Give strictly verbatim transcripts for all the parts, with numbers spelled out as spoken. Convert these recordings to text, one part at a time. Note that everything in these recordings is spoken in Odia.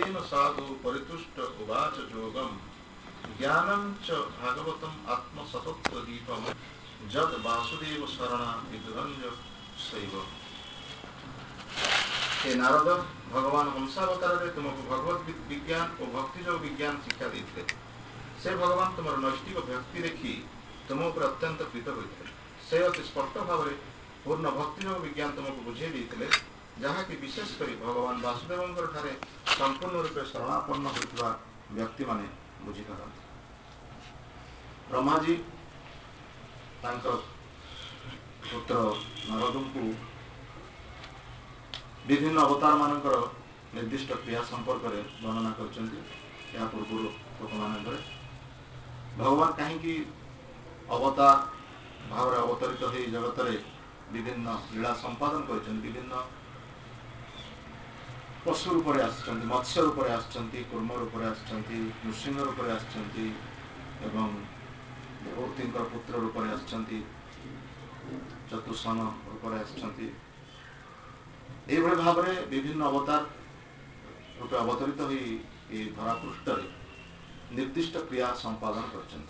तेन साधु परितुष्ट उवाच जोगम ज्ञानं च भागवतम आत्मसतत्व दीपम जद वासुदेव शरणा विदुरंज शैव। हे नारद, भगवान हंसावतार रे तुमको भगवत विज्ञान और भक्ति जो विज्ञान शिक्षा देते से भगवान तुम नैष्टिक भक्ति देखी तुम उपर अत्यंत प्रीत होते से अति स्पष्ट भाव में पूर्ण भक्ति जो विज्ञान तुमको बुझे देते जहाँकि विशेषकर भगवान वासुदेव ठारे संपूर्ण रूपे शरणापन्न होता व्यक्ति माने बुझीपारती। ब्रह्माजी पुत्र नारद को विभिन्न अवतार मानकर निर्दिष्ट क्रिया संपर्क में वर्णना कर पूर्व लोक मान भगवान कहीं अवतार भाव अवतरित हो जगत में विभिन्न लीला संपादन कर विभिन्न पशु रूप में आस मत्स्य रूप में आसुच्च कूर्म रूप में आस नृसिंह रूप में आसुच्च देववती पुत्र रूप में आस चतुसन रूप में आसुच्च यह भाव में विभिन्न अवतार रूप अवतरित हो धरापृष्ठ निर्दिष्ट क्रिया संपादन कर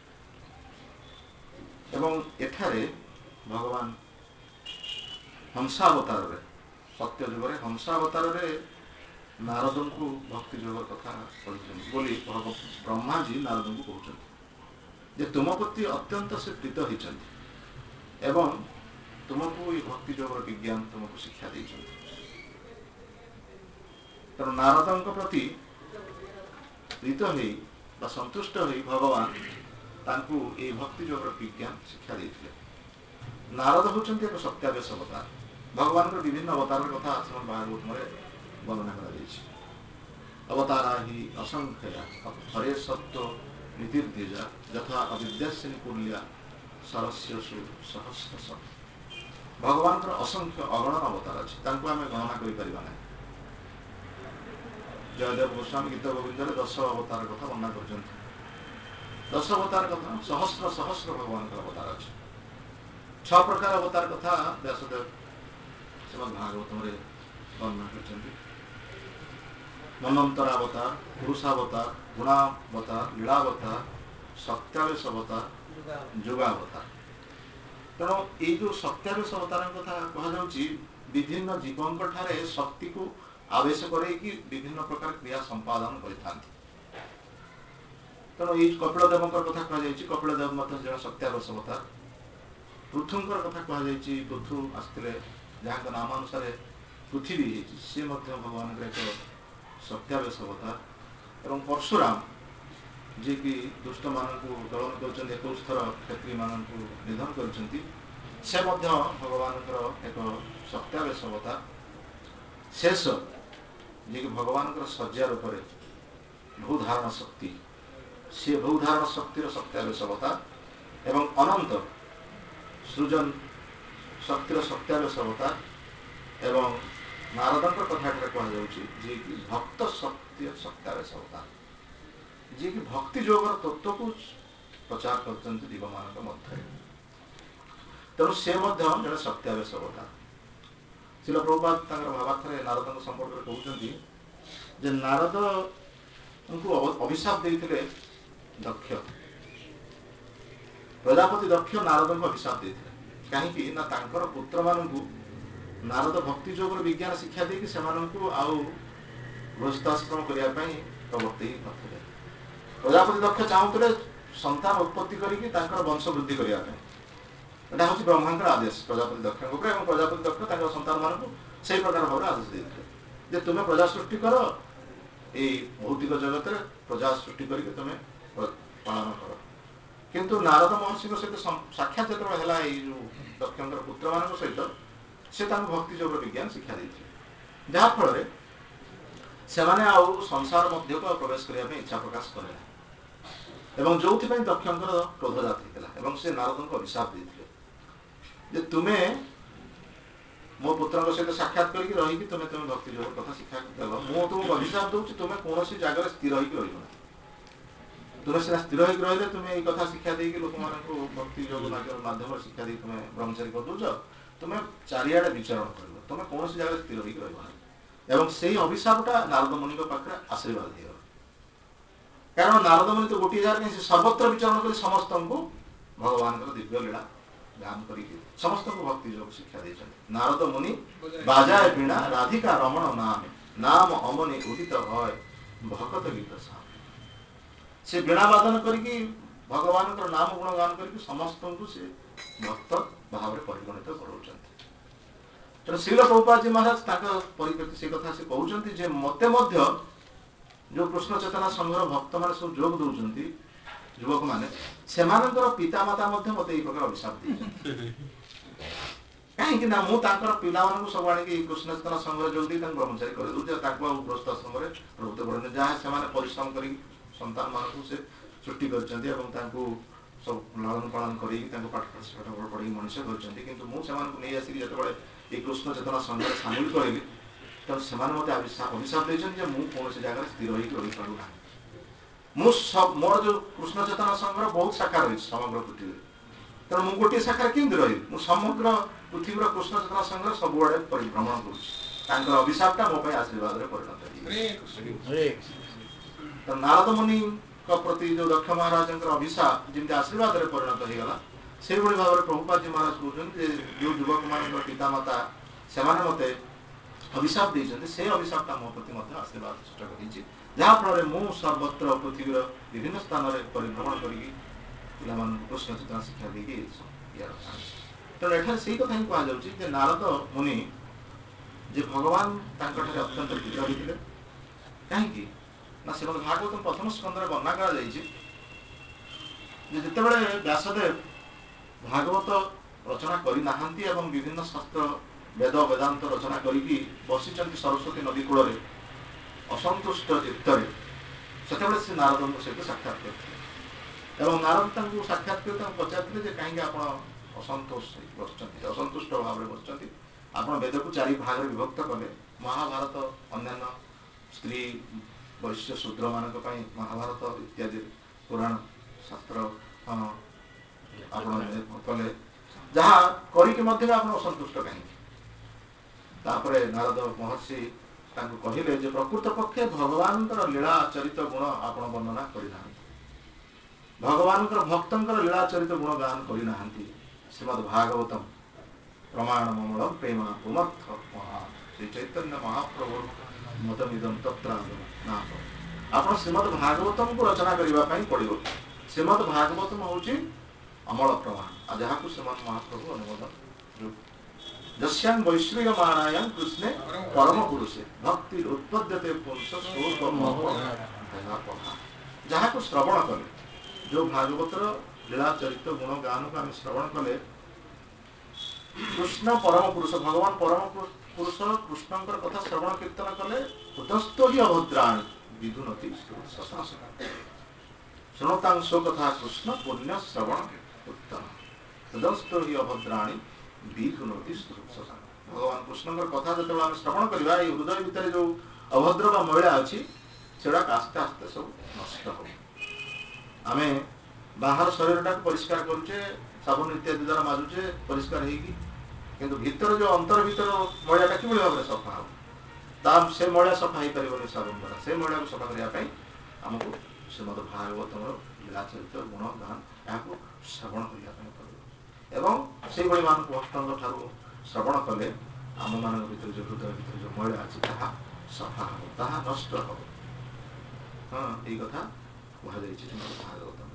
भगवान हंसावतार सत्य जुग हंसावतार नारद को भक्ति जोग कथा बोली ब्रह्मा जी नारद को कहते तुम प्रति अत्यंत से प्रीत होती एवं तुमको ये भक्ति जोग विज्ञान तुमको शिक्षा देते तेणु नारद प्रति प्रीत हो संतुष्ट हो भगवान तांकु ये भक्ति जोग विज्ञान शिक्षा देते। नारद होचंती एक सत्यावेश अवतार भगवान को विभिन्न अवतार कथा श्रीमद् भागवत में वर्णना कर अवतारा ही असंख्या हरे सत्व नीतिर्द्विजा यथा अविद्यास्य निकुल्या सरस्यसु सहस्रश। भगवान को असंख्य अगणन अवतार अच्छे आम गणना कर जयदेव गोस्वामी गीत गोविंद दश अवतार कथा वर्णना कर दश अवतार कथा सहस्र सहस्र भगवान का अवतार अच्छे छ प्रकार अवतार कथा व्यासदेव श्रीमद् भागवत में वर्णना कर मनंतरावतार पुरुषावतार गुणावतार लीलावतार सत्यावेश अवतार जुगावतार। तेणु ये जो सत्यावेश अवतार कथा कहुच्छी विभिन्न जीवों ठारे शक्ति को आवेश कर विभिन्न प्रकार क्रिया संपादन कर तेणु ये कपिलदेव कथा कहुच्छी कपिलदेव जन सत्यावेश अवतार पृथुंकर कथा कहुच्छी पृथु आसते जहाँ नामानुसार पृथ्वी सी भगवान एक सत्यावेश अवतार एवं परशुराम जी की दुष्ट मानू दलन कर एक थर क्षत्रिय मान निधन कर भगवान एक सत्यावेश अवतार। शेष जी की भगवान शଯ୍या रूप भूधारण शक्ति सी भूधारण शक्तिर सत्यावेश अवतार एवं अनंत सृजन शक्तिर सत्यावेश अवतार एवं नारद कथा कहु जी की भक्त शक्ति सत्यावेश अवतार जी की भक्ति जोगर तत्व को प्रचार कर जीव मान मध्य तेणु से जड़े सत्यावेश अवतार। शिल प्रभुपाद भावार्थ नारद संपर्क में कहते नारद उनको अभिशाप देते दक्ष प्रजापति दक्ष नारद को अभिशाप देते कहीं ना तांकर पुत्र मानू नारद भक्ति जोगर विज्ञान शिक्षा देकी से आउ गृहस्थाश्रम करने प्रवर्त नथिले। प्रजापति दक्ष चाहूले संतान उत्पत्ति कर वंश वृद्धि करने यहाँ हूँ ब्रह्मा आदेश प्रजापति दक्ष प्रजापति दक्ष संतान मानू से प्रकार भाव आदेश देते तुम्हें प्रजा सृष्टि कर ये भौतिक जगत में प्रजा सृष्टि करके तुम्हें पालन कर किंतु नारद महर्षि सहित साक्षात जो दक्ष पुत्र मान सहित से भक्ति जोग विज्ञान शिक्षा देते जहाँफल से संसार मध्य को प्रवेश करने इच्छा प्रकाश करें जो दक्ष क्रोध जात होता से नारद को अभिशाप देते तुम्हें मो पुत्र सहित साक्षात करके रही तुम्हें तुम्हें भक्ति जोग कथा शिक्षा देव मु तुमको अभिशाप दूसरी तुम्हें कौन जगह स्थिर होकर रही तुम्हें सीना स्थिर होकर रही तुम्हें ये कथा शिक्षा देगी लोक मान भक्ति जोग माध्यम शिक्षा तुम्हें ब्रह्मचारी कर दौच तुम्हें चारिआडे विचरण कर तुम्हें कौन जगह स्थिर होकर रही ଏବଂ ସେହି ଅଭିଶାପଟା ନାରଦ ମୁନିଙ୍କ ପାଖରେ ଆଶୀର୍ବାଦ ହେଇଗଲା। କାରଣ ନାରଦ ମୁନି ତ ଗୋଟିଏ ଜାଗାରେ ସେ ସର୍ବତ୍ର ବିଚରଣ କରି ସମସ୍ତଙ୍କୁ ଭଗବାନଙ୍କର ଦିବ୍ୟ ଲୀଳା ଗାନ କରିକି ସମସ୍ତଙ୍କୁ ଭକ୍ତି ଯୋଗ ଶିକ୍ଷା ଦେଇଛନ୍ତି। ନାରଦ ମୁନି ବାଜାଏ ବୀଣା ରାଧିକା ରମଣ ନାମ ନାମ ଅମନି ଉଦିତ ଭୟ ଭକତ ଗୀତ ସାମ। ସେ ବୀଣା ବାଦନ କରିକି ଭଗବାନଙ୍କର ନାମ ଗୁଣ ଗାନ କରିକି ସମସ୍ତଙ୍କୁ ସେ ଭକ୍ତ ଭାବରେ ପରିଗଣିତ କରାଉଛନ୍ତି। ତେଣୁ ଶ୍ରୀଲ ପ୍ରଭୁପାଦଜୀ ମହାରାଜ ତାଙ୍କ ପରିପ୍ରେକ୍ଷୀ ସେ କଥା ସେ କହୁଛନ୍ତି ଯେ ମତେ ମଧ୍ୟ ଯୋଉ କୃଷ୍ଣ ଚେତନା ସଂଘର ଭକ୍ତମାନେ ସବୁ ଯୋଗ ଦଉଛନ୍ତି ଯୁବକମାନେ, ସେମାନଙ୍କର ପିତାମାତା ମଧ୍ୟ ମତେ ଏଇ ପ୍ରକାର ଅଭିଶାପ ଦେଇଛନ୍ତି। କାହିଁକି ନା ମୁଁ ତାଙ୍କର ପିଲାମାନଙ୍କୁ ସବୁ ଆଣିକି କୃଷ୍ଣ ଚେତନା ସଂଘରେ ଯୋଗ ଦେଇ ତାଙ୍କୁ ବ୍ରହ୍ମଚାରୀ କରିଦେଉଛି, ତାଙ୍କୁ ଆଉ ଗୃହସ୍ଥ ଆଶ୍ରମରେ ପ୍ରଭୁତ୍ୱ କରୁନି। ଯାହା ସେମାନେ ପରିଶ୍ରମ କରି ସନ୍ତାନ ମାନଙ୍କୁ ସେ ସୃଷ୍ଟି କରିଛନ୍ତି ଏବଂ ତାଙ୍କୁ ସବୁ ଲାଳନ ପାଳନ କରିକି ତାଙ୍କୁ ପାଠ ପାଠ ପଢ଼େଇ ମଣିଷ କରିଛନ୍ତି, କିନ୍ତୁ ମୁଁ ସେମାନଙ୍କୁ ନେଇ ଆସିକି ଯେତେବେଳେ এই କୃଷ୍ଣ ଚେତନା ସଂଘରେ ସାମିଲ କରିଲି, ତେଣୁ ସେମାନେ ମୋତେ ଅଭିଶାପ ଦେଇଛନ୍ତି ଯେ ମୁଁ କୌଣସି ଜାଗାରେ ସ୍ଥିର ହେଇକି ରହିପାରୁନାହିଁ। ମୁଁ ମୋର ଯୋଉ କୃଷ୍ଣ ଚେତନା ସଂଘର ବହୁତ ଶାଖା ରହିଛି ସମଗ୍ର ପୃଥିବୀରେ, ତେଣୁ ମୁଁ ଗୋଟିଏ ଶାଖାରେ କେମିତି ରହିବି? ମୁଁ ସମଗ୍ର ପୃଥିବୀର କୃଷ୍ଣ ଚେତନା ସଂଘରେ ସବୁଆଡେ ପରିଭ୍ରମଣ କରୁଛି। ତାଙ୍କର ଅଭିଶାପଟା ମୋ ପାଇଁ ଆଶୀର୍ବାଦରେ ପରିଣତ ହେଇଛି। ତ ନାରଦ ମୁନିଙ୍କ ପ୍ରତି ଯୋଉ ଦକ୍ଷ ମହାରାଜଙ୍କର ଅଭିଶାପ ଯେମିତି ଆଶୀର୍ବାଦରେ ପରିଣତ ହେଇଗଲା, ସେଇଭଳି ଭାବରେ ପ୍ରଭୁପାଦଜୀ ମହାରାଜ କହୁଛନ୍ତି ଯେ ଯୋଉ ଯୁବକ ମାନଙ୍କର ପିତାମାତା ସେମାନେ ମତେ ଅଭିଶାପ ଦେଇଛନ୍ତି, ସେ ଅଭିଶାପଟା ମୋ ପ୍ରତି ମଧ୍ୟ ଆଶୀର୍ବାଦ ସୂଚକ ହେଇଛି, ଯାହାଫଳରେ ମୁଁ ସର୍ବତ୍ର ପୃଥିବୀର ବିଭିନ୍ନ ସ୍ଥାନରେ ପରିଭ୍ରମଣ କରିକି ପିଲାମାନଙ୍କୁ କୃଷ୍ଣ ଚେତନା ଶିକ୍ଷା ଦେଇକି ଇଏ ରଖାଛି। ତେଣୁ ଏଠାରେ ସେଇ କଥା ହିଁ କୁହାଯାଉଛି ଯେ ନାରଦ ମୁନି ଯେ ଭଗବାନ ତାଙ୍କଠାରେ ଅତ୍ୟନ୍ତ ପ୍ରିୟ ହୋଇଥିଲେ। କାହିଁକି ନା ଶ୍ରୀମଦ୍ ଭାଗବତ ପ୍ରଥମ ସ୍କନ୍ଧରେ ବର୍ଣ୍ଣନା କରାଯାଇଛି ଯେ ଯେତେବେଳେ ବ୍ୟାସଦେବ ଭାଗବତ ରଚନା କରିନାହାନ୍ତି ଏବଂ ବିଭିନ୍ନ ଶାସ୍ତ୍ର ବେଦ ବେଦାନ୍ତ ରଚନା କରିକି ବସିଛନ୍ତି ସରସ୍ୱତୀ ନଦୀ କୂଳରେ ଅସନ୍ତୁଷ୍ଟ ଚିତ୍ତରେ, ସେତେବେଳେ ସେ ନାରଦଙ୍କ ସହିତ ସାକ୍ଷାତ କରିଥିଲେ ଏବଂ ନାରଦ ତାଙ୍କୁ ସାକ୍ଷାତ କରି ତାଙ୍କୁ ପଚାରିଥିଲେ ଯେ କାହିଁକି ଆପଣ ଅସନ୍ତୋଷ ବସିଛନ୍ତି, ଅସନ୍ତୁଷ୍ଟ ଭାବରେ ବସିଛନ୍ତି? ଆପଣ ବେଦକୁ ଚାରି ଭାଗରେ ବିଭକ୍ତ କଲେ, ମହାଭାରତ ଅନ୍ୟାନ୍ୟ ସ୍ତ୍ରୀ ବୈଶ୍ୟ ଶୂଦ୍ର ମାନଙ୍କ ପାଇଁ ମହାଭାରତ ଇତ୍ୟାଦି ପୁରାଣ ଶାସ୍ତ୍ର ଆପଣ କଲେ, ଯାହା କରିକି ମଧ୍ୟ ଆପଣ ଅସନ୍ତୁଷ୍ଟ କାହିଁକି? ତାପରେ ନାରଦ ମହର୍ଷି ତାଙ୍କୁ କହିଲେ ଯେ ପ୍ରକୃତ ପକ୍ଷେ ଭଗବାନଙ୍କର ଲୀଳା ଚରିତ ଗୁଣ ଆପଣ ବର୍ଣ୍ଣନା କରିନାହାନ୍ତି, ଭଗବାନଙ୍କର ଭକ୍ତଙ୍କର ଲୀଳା ଚରିତ ଗୁଣ ଗାନ କରିନାହାନ୍ତି। ଶ୍ରୀମଦ୍ ଭାଗବତମ ପ୍ରମାଣ ମମଳ ପ୍ରେମା ପୁମର୍ଥ ମହା ଶ୍ରୀ ଚୈତନ୍ୟ ମହାପ୍ରଭୁ ମତମିଦମ ତତ୍ରାଗମ ନାଥ। ଆପଣ ଶ୍ରୀମଦ୍ ଭାଗବତମକୁ ରଚନା କରିବା ପାଇଁ ପଡିବ। ଶ୍ରୀମଦ୍ ଭାଗବତମ ହଉଛି ଅମଳ ପ୍ରମାଣ, ଆଉ ଯାହାକୁ ଶ୍ରୀମଦ୍ ମହାପ୍ରଭୁ ଅନୁମୋଦନ ଯସ୍ୟାଂ ବୈଶ୍ରୀୟ ମାଣାୟାଂ କୃଷ୍ଣେ ପରମ ପୁରୁଷେ ଭକ୍ତି ଉତ୍ପଦ୍ୟତେ ପୁରୁଷ ଯାହାକୁ ଶ୍ରବଣ କଲେ, ଯୋଉ ଭାଗବତର ଲୀଳା ଚରିତ ଗୁଣ ଗାନକୁ ଆମେ ଶ୍ରବଣ କଲେ, କୃଷ୍ଣ ପରମ ପୁରୁଷ ଭଗବାନ ପରମ ପୁରୁଷ କୃଷ୍ଣଙ୍କର କଥା ଶ୍ରବଣ କୀର୍ତ୍ତନ କଲେ, ହୃଦସ୍ଥ ହି ଅଭଦ୍ରାଣୀ ବିଧୁନତି ଶୃଣୋତାଂଶ କଥା କୃଷ୍ଣ ପୁଣ୍ୟ ଶ୍ରବଣ ଉତ୍ତମ ହୃଦସ୍ଥ ହି ଅଭଦ୍ରାଣୀ ବିଧୁନତି ଭଗବାନ କୃଷ୍ଣଙ୍କର କଥା ଯେତେବେଳେ ଆମେ ଶ୍ରବଣ କରିବା, ଏଇ ହୃଦୟ ଭିତରେ ଯୋଉ ଅଭଦ୍ର ବା ମଇଳା ଅଛି ସେଗୁଡାକ ଆସ୍ତେ ଆସ୍ତେ ସବୁ ନଷ୍ଟ ହବ। ଆମେ ବାହାର ଶରୀରଟାକୁ ପରିଷ୍କାର କରୁଛେ, ସାବୁନ ଇତ୍ୟାଦି ଦ୍ୱାରା ମାରୁଛେ ପରିଷ୍କାର ହେଇକି, କିନ୍ତୁ ଭିତର ଯୋଉ ଅନ୍ତର ଭିତର ମଇଳାଟା କିଭଳି ଭାବରେ ସଫା ହବ? ତା ସେ ମଇଳା ସଫା ହେଇପାରିବନି ସାବୁନ ଦ୍ୱାରା। ସେ ମଇଳାକୁ ସଫା କରିବା ପାଇଁ ଆମକୁ ଶ୍ରୀମଦ୍ ଭାଗବତର ଲୀଳାଚରିତ ଗୁଣ ଗାନ ଏହାକୁ ଶ୍ରବଣ କରିବା ପାଇଁ ପଡ଼ିବ ଏବଂ ସେଇଭଳି ମାନଙ୍କୁ ଭକ୍ତଙ୍କ ଠାରୁ ଶ୍ରବଣ କଲେ ଆମମାନଙ୍କ ଭିତରେ ଯୋଉ ହୃଦୟ ଭିତରେ ଯୋଉ ମଇଳା ଅଛି ତାହା ସଫା ହବ, ତାହା ନଷ୍ଟ ହବ। ହଁ, ଏଇ କଥା କୁହାଯାଇଛି ଶ୍ରୀମଦ୍ ଭାଗବତମ।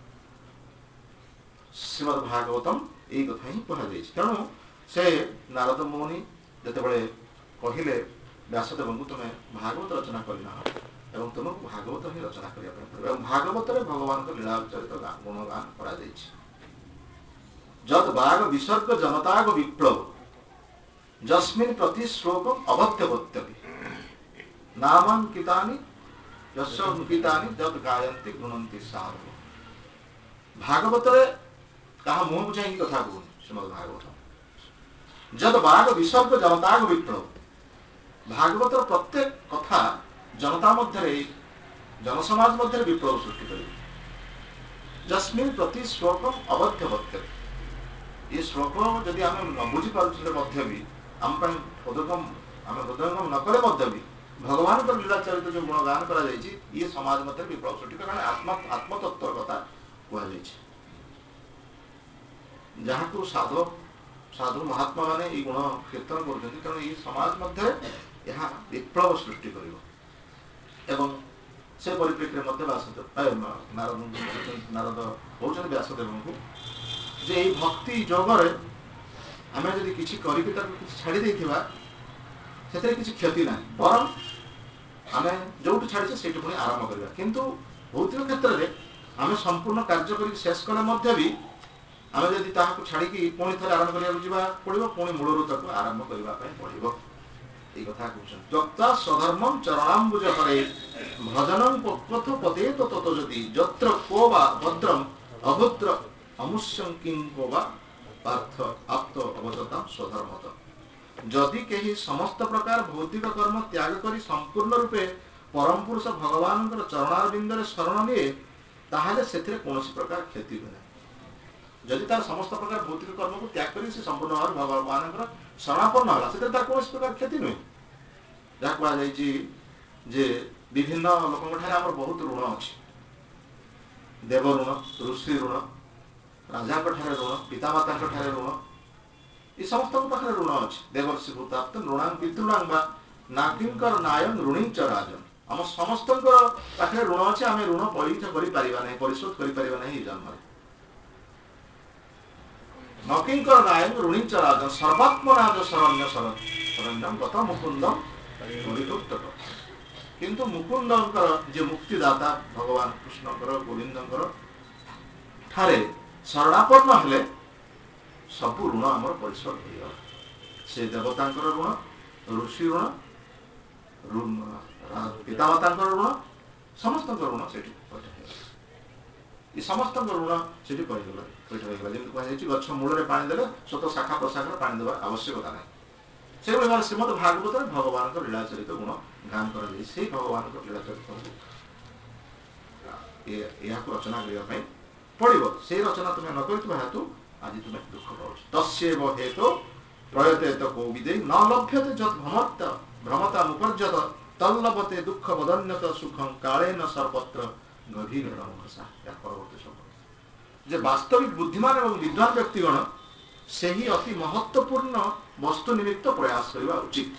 ଶ୍ରୀମଦ୍ ଭାଗବତମ ଏଇ କଥା ହିଁ କୁହାଯାଇଛି। ତେଣୁ ସେ ନାରଦ ମୁନି ଯେତେବେଳେ କହିଲେ ବ୍ୟାସଦେବଙ୍କୁ ତୁମେ ଭାଗବତ ରଚନା କରିନାହ ଏବଂ ତୁମକୁ ଭାଗବତ ହିଁ ରଚନା କରିବା ପାଇଁ ପଡ଼ିବ, ଏବଂ ଭାଗବତରେ ଭଗବାନଙ୍କ ଲୀଳା ଚରିତ ଗୁଣ ଗାନ କରାଯାଇଛି। ଯଦ୍ ବାଗ ବିସର୍ଗ ଜନତାଗ ବିପ୍ଳବ ଯସ୍ମିନ୍ ପ୍ରତି ଶ୍ଲୋକମ୍ ଅବଧ୍ୟବତ୍ୟପି ନାମାଙ୍କିତାନି ଯଶୋଙ୍କିତାନି ଯଦ୍ ଗାୟନ୍ତି ଗୁଣନ୍ତି ସାଧବ। ଭାଗବତରେ କାହା ମୁହଁକୁ ଚାହିଁକି କଥା କହୁନି ଶ୍ରୀମଦ୍ ଭାଗବତ। ଯଦ୍ ବାଗ ବିସର୍ଗ ଜନତାଗ ବିପ୍ଳବ, ଭାଗବତର ପ୍ରତ୍ୟେକ କଥା ଜନତା ମଧ୍ୟରେ ଜନସମାଜ ମଧ୍ୟରେ ବିପ୍ଳବ ସୃଷ୍ଟି କରିବ। ଯସ୍ମିନ୍ ପ୍ରତି ଶ୍ଲୋକମ୍ ଅବଧ୍ୟବତ୍ୟପି, ଏ ଶ୍ଲୋକ ଯଦି ଆମେ ନ ବୁଝିପାରୁଥିଲେ ମଧ୍ୟ ବି ଆମ ପାଇଁ ବୋଧଗମ୍ୟ आम हृदयंगम न कले मध्य भी भगवान लीला चरित जो गुणगान करा ये समाज मध्य विप्लव सृष्टि कारण आत्मा आत्मतत्व कथा कहुई जहाँ को साधु साधु महात्मा माने ये गुण कीर्तन कर तेणु ये समाज मध्य यह विप्लव सृष्टि कर से परिप्रेक्षी में व्यासदेव नारद नारद कहते व्यासदेव को जे ये भक्ति जोगरे आम जब किसी छाड़ी देथिबा से किसी क्षति ना बरम आम जो छाड़ी से पुणी आरंभ करवा किंतु भौतिक क्षेत्र में आम संपूर्ण कार्य कर शेष कले भी आम जदि छाड़ी पुणी थे आरंभ करने पड़ो पुणी मूलर तक आरंभ करने पड़ो ये कथा त्यक्ता स्वधर्मम चरणाम्बुज हरे भजनम पक्वथ पदे तो तत जदि जत्र को वा भद्रम अभद्र अमुष्यं किं को वा पार्थ आप्त अवगता स्वधर्मत जदि कहीं समस्त प्रकार भौतिक कर्म त्याग करी संपूर्ण रूपे परम पुरुष भगवान चरणारविंद शरण निए ताहले सेथिरे कोनोसी प्रकार क्षति हुए जदि तार समस्त प्रकार भौतिक कर्म को त्याग करी से संपूर्ण भाव भगवान शरणापन्न होला से तार कोनोसी प्रकार क्षति नुहे जहाँ कहुई जे विभिन्न लोक आम बहुत ऋण अच्छी देव ऋण ऋषि ऋण राजा ऋण पितामाता ऋण ये समस्त पाखे ऋण अच्छी देवर्षि भूताप्त ऋणांग पितृणांग नाकिंकर नायं ऋणी च राजन आम समस्त पाखे ऋण अच्छे आम ऋण परिशोध कर परिशोध कर जन्म नकिंकर नायं ऋणी च राजन सर्वात्मराज शरण्य शरण्यम गत मुकुंदम किंतु मुकुंदर जे मुक्तिदाता भगवान कृष्णकर गोविंदर ठारे शरणापन्न हेले सबु ऋण आमर परिशोध हो से देवता ऋण ऋषि ऋण पितामाता ऋण समस्त ऋण से ये समस्त ऋण से पैठ हो जमी गछ मूल पानी देले स्वतः शाखा प्रशाखा पानी देवा आवश्यकता नहीं से भाव श्रीमद भागवत भगवान लीला चरित गुण गान कर भगवान लीला चरित रचना करने पड़ो से रचना तुम्हें न कर हेतु आज तुम्हें दुख पाच तस्व हेतु प्रयतेत कौविदे न लभ्यते जत भ्रमत भ्रमता मुपर्जत तल्लभते दुख बदन्यत सुखं काले न सर्वत्र गभीर परवर्ती शब्द जे वास्तविक बुद्धिमान और विद्वान व्यक्तिगण से ही अति महत्वपूर्ण वस्तु निमित्त प्रयास करने उचित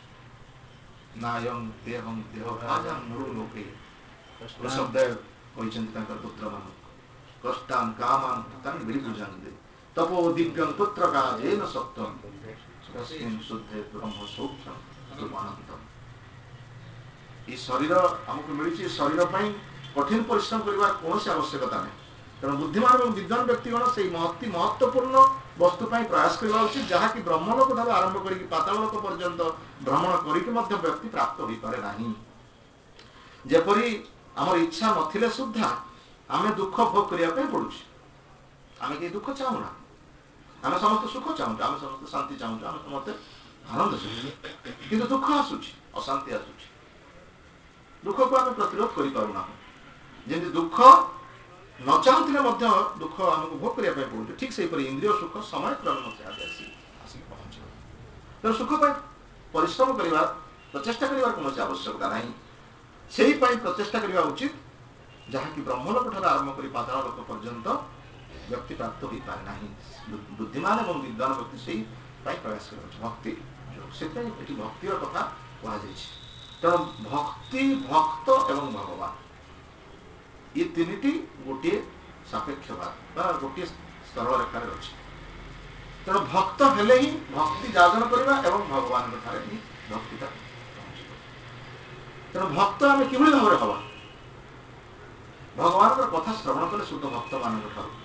नायं देहं देहभाजं नृलोके वृषभदेव कहते पुत्र मान कष्टान कामान तान विभुजन्ते तपो दिव्यं पुत्र का जेन सत्यं तस्मिन् शुद्धे ब्रह्म सौख्यं सुमानंतम ये शरीर हमको मिली शरीर पर कठिन परिश्रम करने कौन आवश्यकता नहीं तेणु बुद्धिमान और विद्वान व्यक्तिगण से अति महत्वपूर्ण वस्तु प्रयास करवा उचित जहाँकि ब्रह्मलोक ठार आरंभ कर पातालोक पर्यंत भ्रमण करके व्यक्ति प्राप्त हो पारे नहीं जेपरी आम इच्छा नथिले सुद्धा आम दुख भोग करने पड़ुछि आम कहीं दुख चाहूना आम समस्त सुख चाहूँ आम समस्त शांति चाहूँ आम समस्त आनंद चाहूँ किंतु दुख आसूची अशांति आसूची दुख को आम प्रतिरोध कर पारुना जमी दुख न चाहूले दुख आमको भोग करने पड़े ठीक से इंद्रिय सुख समय क्रम आसिक पहुंच तेणु सुख पर परिश्रम करने प्रचेषा कर कौन आवश्यकता ना से प्रचेषा करने उचित जहाँकि ब्रह्मलोक ठार आरंभ कर पाताल लोक पर्यंत व्यक्ति प्राप्त हो पारे ना बुद्धिमान और विद्वान व्यक्ति से प्रयास कर भक्ति से भक्तिर कथा कहुई तेणु भक्ति भक्त एवं भगवान ये तीन गोटे सापेक्षवाद गोटे सरल रेखार अच्छे तेणु भक्त हेले ही भक्ति जागरण करवा एवं भगवान ही भक्तिटा पहुँच तेणु भक्त आम कि भाव हवा भगवान कथा श्रवण कले शुद्ध भक्त मान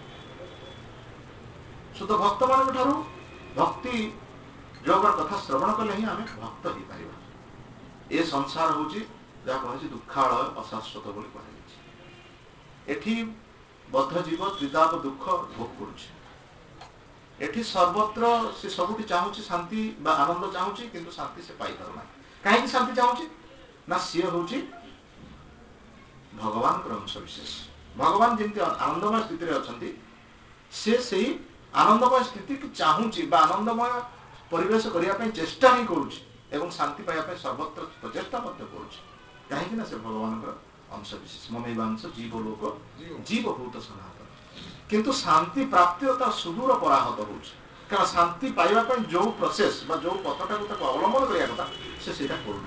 शुद्ध भक्त मान भक्ति जोगर कथा श्रवण कले ही आम भक्त हो पार ये संसार हूँ जहाँ कहे दुखालय अशाश्वत बोली कहुई एठी बद्ध जीव त्रिताप दुख भोग कर सर्वत्र से सबुठी चाहूँ शांति आनंद चाहूँ किंतु शांति से पाई पारना कहीं शांति चाहूँ ना सी हूँ भगवान अंश विशेष भगवान जमी आनंदमय स्थित अच्छा सी से आनंदमय स्थिति चाहूँ आनंदमय परिवेश करने चेष्टा ही करुँच एवं शांति पाइबा सर्वत्र प्रचेषा करुँ कहीं से भगवान अंश विशेष ममैवांश जीव लोक जीवभूत सनातन किंतु शांति प्राप्ति सुदूर पराहत हो कारण शांति पाइबा जो प्रोसेस जो पथटा को अवलंबन करिया कथा से सेटा करूना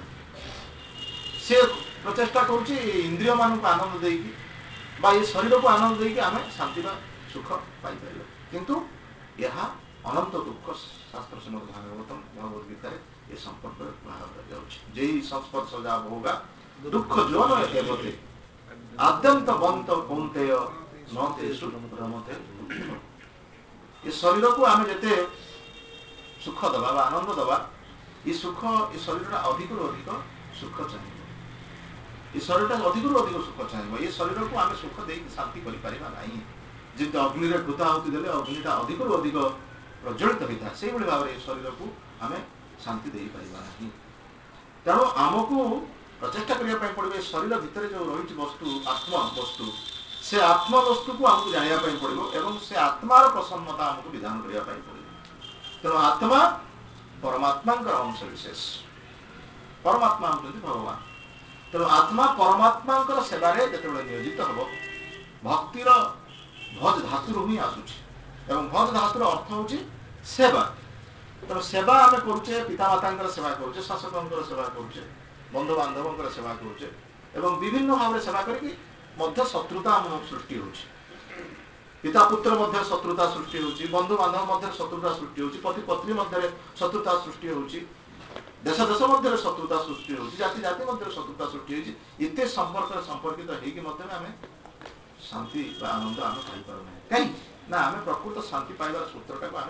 से प्रचेषा करुच्ची इंद्रिय मान को आनंद देकी बा ये शरीर को आनंद देकी आम शांति बा सुख पाई किंतु यह अनंत दुख शास्त्र श्रीमद भागवतम भगवद गीता ये संपर्क जे संस्पर्श जा भोगा दुख जो नते आद्यंत बंत कौंतेय न तेषु रमते ये शरीर को आम जिते सुख दबा बा आनंद दबा ये सुख ये शरीर अधिक अधिक सुख चाहिए ये शरीर अधिक अधिक सुख चाहिए ये शरीर को आम सुख दे शांति करें जमी अग्नि में कृताहुति देले अग्निटा अधिक अधिक प्रज्वलित होता है से भाव में शरीर को आम शांति दे पारिबा नहीं तेणु आमको प्रचेषा करने पड़े शरीर भितर जो रही वस्तु आत्मा वस्तु से आत्मा वस्तु को आमको जानापी पड़ो एवं से आत्मार प्रसन्नता आमको विधान करने पड़ो तेणु आत्मा परमात्मा अंश विशेष परमात्मा होती भगवान तेणु आत्मा परमात्मा सेवारे जिते नियोजित हम भक्तिर भज धातु ही आसूची एवं भज धातुर अर्थ हूँ सेवा तेणु सेवा आम करुचे पितामाता सेवा करुचे शासकों सेवा करुचे बंधु बांधवों सेवा करुचे एवं विभिन्न भाव में सेवा करके मध्य शत्रुता आम सृष्टि हो पिता पुत्र मध्य शत्रुता सृष्टि हो बंधु बांधव मध्य शत्रुता सृष्टि हो पति पत्नी मध्य शत्रुता सृष्टि हो देश देश मध्य शत्रुता सृष्टि हो जाति जाति मध्य शत्रुता सृष्टि होते संपर्क संपर्कित होगी आम शांति आनंद आम पाइपर ना कहीं ना आम प्रकृत शांति पाइबार सूत्रटा को आम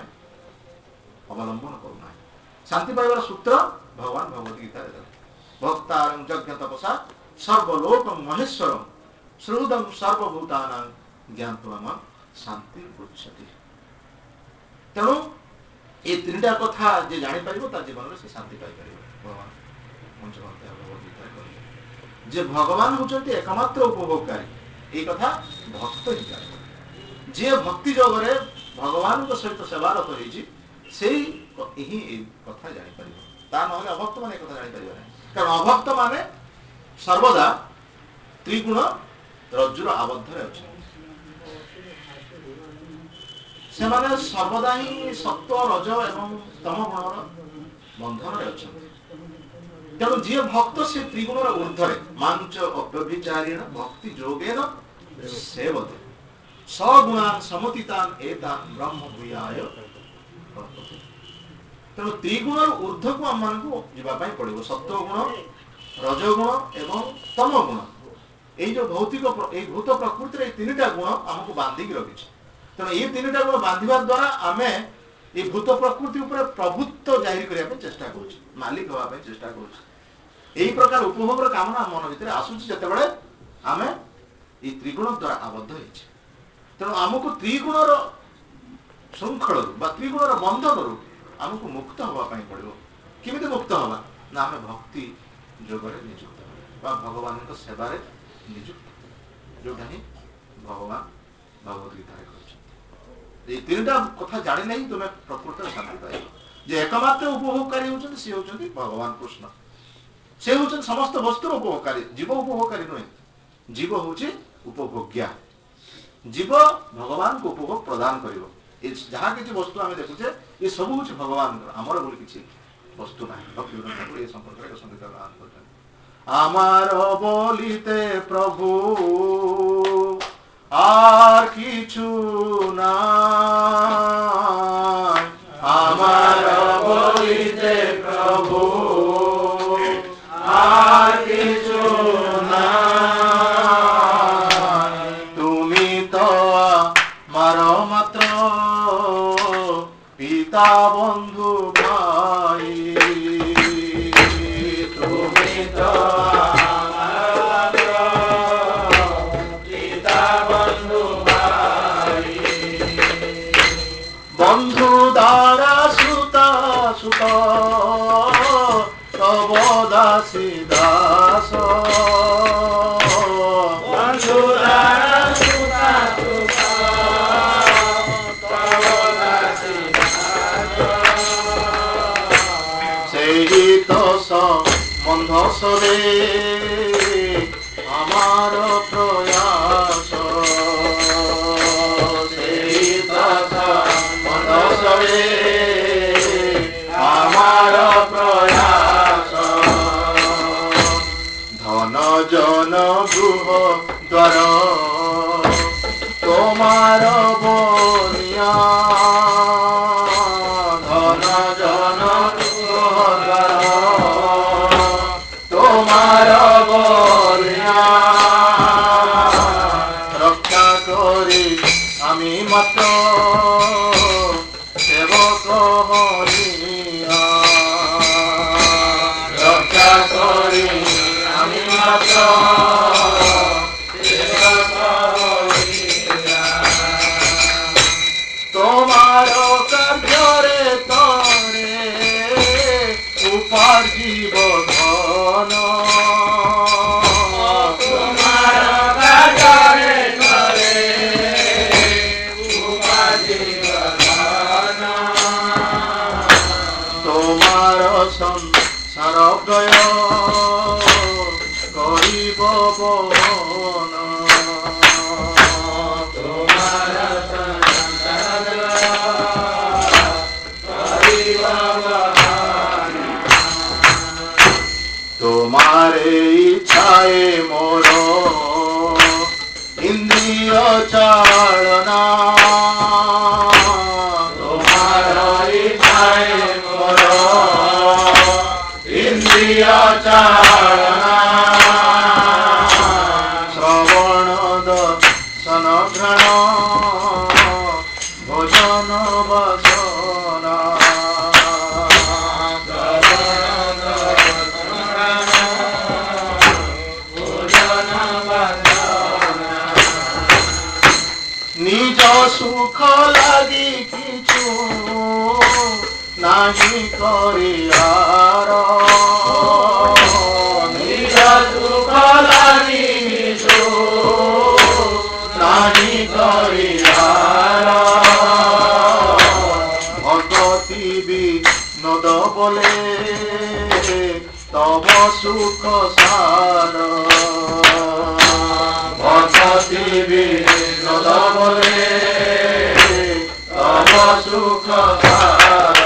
अवलंबन करूना शांति पाइबार सूत्र भगवान भगवद गीता भक्तारं यज्ञ तपसा सर्वलोक महेश्वरम श्रुदम सर्वभूतानां ज्ञात्वा शांति उच्यते तेणु ये तीनटा कथा जे जानी पारिबो ता जीवन में से शांति पाई पारिबो भगवान मंच भक्त भगवद गीता कहले जे भगवान होचंती एकमात्र उपभोगकारी ए कथा भक्त ही जाने जे भक्ति जोगरे भगवान को सहित सेवारत होईची सेही यही कथा जानी पारिबो ता नहले अभक्त माने कथा जानी पारिबो नहीं कारण अभक्त माने सर्वदा त्रिगुण रज्जुर आबद्ध अच्छे से माने सर्वदा ही सत्व रज एवं तम गुणर बंधन अच्छे तेणु जी भक्त से त्रिगुणर ऊर्धरे मांच अव्यभिचारेण भक्ति जोगेन सेवते सगुणान समुतितान एतान ब्रह्म भूयाय कल्पते तेणु त्रिगुणर ऊर्ध्व को आम मानक जावाई पड़ो सत्व गुण रजगुण एवं तम गुण ये जो भौतिक भूत प्रकृति तीन टा गुण आमको बांधिक रखी तेणु ये तीन टा गुण बांधा द्वारा आम ये भूत प्रकृति उपर प्रभुत्व जाहिर करने चेष्टा कर मालिक होगा चेष्टा कर प्रकार उपभोग कामना मन भर आसूची जिते आम ये त्रिगुण द्वारा आबद्ध हो तेणु आमको त्रिगुणर श्रृंखल त्रिगुणर बंधन आमको मुक्त होगापाई पड़ो किमिति मुक्त होगा ना आम भक्ति जोगरे नियुक्त बा भगवान सेवा नियुक्त जोटा ही भगवान भगवद गीता ये तीनटा कथा जानी नहीं तुम्हें प्रकृत शांति पाइब जे एकमात्र उपभोगकारी होती सी होती भगवान कृष्ण से होती समस्त वस्तुर उपभोगकारी जीव उपभोगकारी नुहे जीव हूँ उपभोग्या जीव भगवान को उपभोग प्रदान कर जहाँ किसी वस्तु आम देखुचे ये सब हूँ भगवान आमर बोली किसी वस्तु ना भक्ति ठाकुर संपर्क में संगीत गान करते आमार बोलिते प्रभु आर किछु ना आमार बोलिते प्रभु आर किछु ना तुमी तो मारो मात्र पिता बंधु भाई तुमी तो बंधु दारा सुता सुता तब दासी दास बंधु दारा सुता सुता तब दासी दास से ही तो সবে আমার প্রয়াস সেই তথা মন সবে আমার প্রয়াস ধন জন গৃহ দ্বার তোমার বনিয়া ধন জন গৃহ দ্বার তোমার বনিয়া রক্ষা করি আমি মাত্র সেবক হইয়া রক্ষা করি আমি মাত্র সেবক হইয়া তোমার কার্যরে তরে উপার্জিব ধন তোমার কার্যরে তরে উপার্জিব ধন তোমার সংসার গয় করিব বহন তোমার সংসার করিব বহন তোমার ইচ্ছায় মোর ইন্দ্রিয় চালনা তোমার ইচ্ছায় মোর ইন্দ্রিয় চালনা শ্রবণ দর্শন ঘ্রাণ ভোজন বাসনা শ্রবণ দর্শন ঘ্রাণ ভোজন বাসনা নিজ সুখ লাগি কিছু নাহি করিয়ার নিজ সুখ লাগি কিছু নাহি করিয়ার ভগতি বিনোদ বলে তব সুখ সার ভগতি বিনোদ বলে তব সুখ সার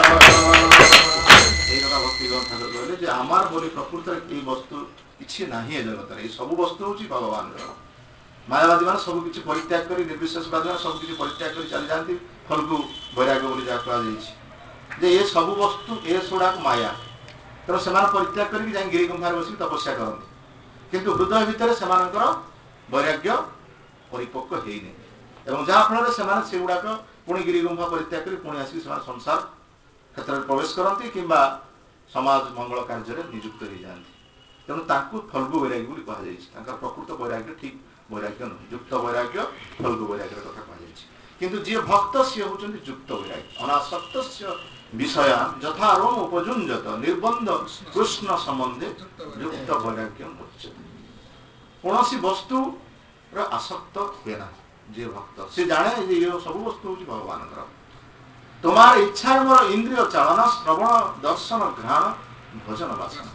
এই কথা ভক্তি গ্রন্থ ঠাকুর কহিলে যে আমার বলি প্রকৃତରେ এই বস্তু କିଛି ନାହିଁ ଏ ଜଗତରେ ଏଇ ସବୁ ବସ୍ତୁ ହଉଛି ଭଗବାନଙ୍କର ମାୟାବାଦୀ ମାନେ ସବୁ କିଛି ପରିତ୍ୟାଗ କରି ନିର୍ବିଶେଷବାଦୀ ମାନେ ସବୁ କିଛି ପରିତ୍ୟାଗ କରି ଚାଲି ଯାଆନ୍ତି ଫଳକୁ ବୈରାଗ୍ୟ ବୋଲି ଯାହା କୁହାଯାଇଛି ଯେ ଏ ସବୁ ବସ୍ତୁ ଏ ସେଗୁଡାକ ମାୟା ତେଣୁ ସେମାନେ ପରିତ୍ୟାଗ କରିକି ଯାଇ ଗିରି ଗୁମ୍ଫାରେ ବସିକି ତପସ୍ୟା କରନ୍ତି କିନ୍ତୁ ହୃଦୟ ଭିତରେ ସେମାନଙ୍କର ବୈରାଗ୍ୟ ପରିପକ୍ୱ ହେଇନି ଏବଂ ଯାହା ଫଳରେ ସେମାନେ ସେଗୁଡାକ ପୁଣି ଗିରି ଗୁମ୍ଫା ପରିତ୍ୟାଗ କରି ପୁଣି ଆସିକି ସେମାନେ ସଂସାର କ୍ଷେତ୍ରରେ ପ୍ରବେଶ କରନ୍ତି କିମ୍ବା ସମାଜ ମଙ୍ଗଳ କାର୍ଯ୍ୟରେ ନିଯୁକ୍ତ ହେଇଯାଆନ୍ତି ତେଣୁ ତାଙ୍କୁ ଫଲ୍ଗୁ ବୈରାଗ୍ୟ ବୋଲି କୁହାଯାଇଛି ତାଙ୍କର ପ୍ରକୃତ ବୈରାଗ୍ୟ ଠିକ ବୈରାଗ୍ୟ ନୁହେଁ ଯୁକ୍ତ ବୈରାଗ୍ୟ ଫଲ୍ଗୁ ବୈରାଗ୍ୟର କଥା କୁହାଯାଇଛି କିନ୍ତୁ ଯିଏ ଭକ୍ତ ସିଏ ହଉଛନ୍ତି ଯୁକ୍ତ ବୈରାଗ୍ୟ ଅନାସକ୍ତସ୍ୟ ବିଷୟା ଯଥା ରୋମ ଉପଯୁଞ୍ଜତ ନିର୍ବନ୍ଧ କୃଷ୍ଣ ସମ୍ବନ୍ଧେ ଯୁକ୍ତ ବୈରାଗ୍ୟ ଉଚ୍ୟତେ କୌଣସି ବସ୍ତୁର ଆସକ୍ତ ହୁଏ ନାହିଁ ଯିଏ ଭକ୍ତ ସେ ଜାଣେ ଯେ ଏ ସବୁ ବସ୍ତୁ ହଉଛି ଭଗବାନଙ୍କର তোমার ইচ্ছায় মোর ইন্দ্রিয় চালনা শ্রবণ দর্শন ঘ্রাণ ভোজন বাসনা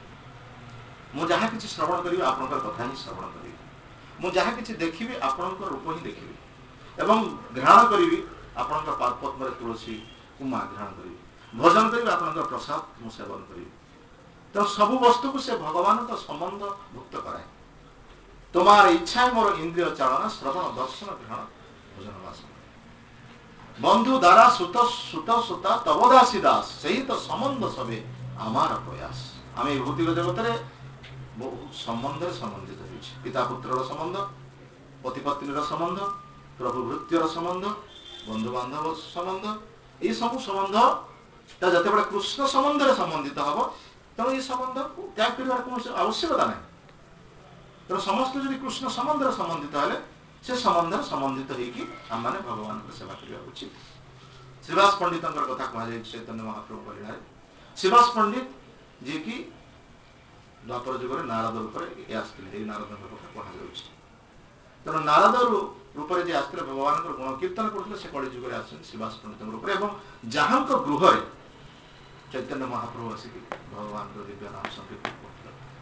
ମୁଁ ଯାହା କିଛି ଶ୍ରବଣ କରିବି ଆପଣଙ୍କର କଥା ହିଁ ଶ୍ରବଣ କରିବି ମୁଁ ଯାହା କିଛି ଦେଖିବି ଆପଣଙ୍କ ରୂପ ହିଁ ଦେଖିବି ଏବଂ ଘ୍ରାଣ କରିବି ଆପଣଙ୍କ ପାଦପଦ୍ମରେ ତୁଳସୀ ଉମା ଘ୍ରାଣ କରିବି ଭୋଜନ କରିବି ଆପଣଙ୍କର ପ୍ରସାଦ ମୁଁ ସେବନ କରିବି ତେଣୁ ସବୁ ବସ୍ତୁକୁ ସେ ଭଗବାନଙ୍କ ସମ୍ବନ୍ଧ ଭୁକ୍ତ କରାଏ তোমার ইচ্ছায় মোর ইন্দ্রিয় চালনা শ্রবণ দর্শন ঘ্রাণ ভোজন বাসনা বন্ধু দ্বারা সুত সুত সুতা তবদাসী দাস সেই তো সম্বন্ধ সবে আমার প্রয়াস আমি এই ভৌতিক জগতের বহু সম্বন্ধে সম্বন্ধিত হয়েছি পিতা পুত্রর সম্বন্ধ পতি পত্নীর সম্বন্ধ প্রভু ভৃত্যর সম্বন্ধ বন্ধু বান্ধব সম্বন্ধ এই সবু সম্বন্ধ যেতবে কৃষ্ণ সম্বন্ধে সম্বন্ধিত হব তেমন এই সম্বন্ধ ত্যাগ করার কোন আবশ্যকতা নাই তেমন সমস্ত যদি কৃষ্ণ সম্বন্ধে সম্বন্ধিত হলে সে সম্বন্ধে সম্বন্ধিত হয়েকি আমি ভগবান সেবা করা উচিত শ্রীবাস পণ্ডিতଙ୍କର কথা କୁହାଯାଏ ଚୈତନ୍ୟ ମହାପ୍ରଭୁଙ୍କ ଲୀଳାରେ ଶ୍ରୀବାସ ପଣ୍ଡିତ ଯିଏକି ଦ୍ୱାପର ଯୁଗରେ ନାରଦ ରୂପରେ ଏ ଆସିଥିଲେ ଏଇ ନାରଦଙ୍କ କଥା କୁହାଯାଉଛି ତେଣୁ ନାରଦ ରୂପରେ ଯିଏ ଆସିଥିଲେ ଭଗବାନଙ୍କର ଗୁଣ କୀର୍ତ୍ତନ କରୁଥିଲେ ସେ କଳି ଯୁଗରେ ଆସିଛନ୍ତି ଶ୍ରୀବାସ ପଣ୍ଡିତଙ୍କ ରୂପରେ ଏବଂ ଯାହାଙ୍କ ଗୃହରେ ଚୈତନ୍ୟ ମହାପ୍ରଭୁ ଆସିକି ଭଗବାନଙ୍କର ଦିବ୍ୟ ନାମ ସଂକୀର୍ତ୍ତନ କରୁଥିଲେ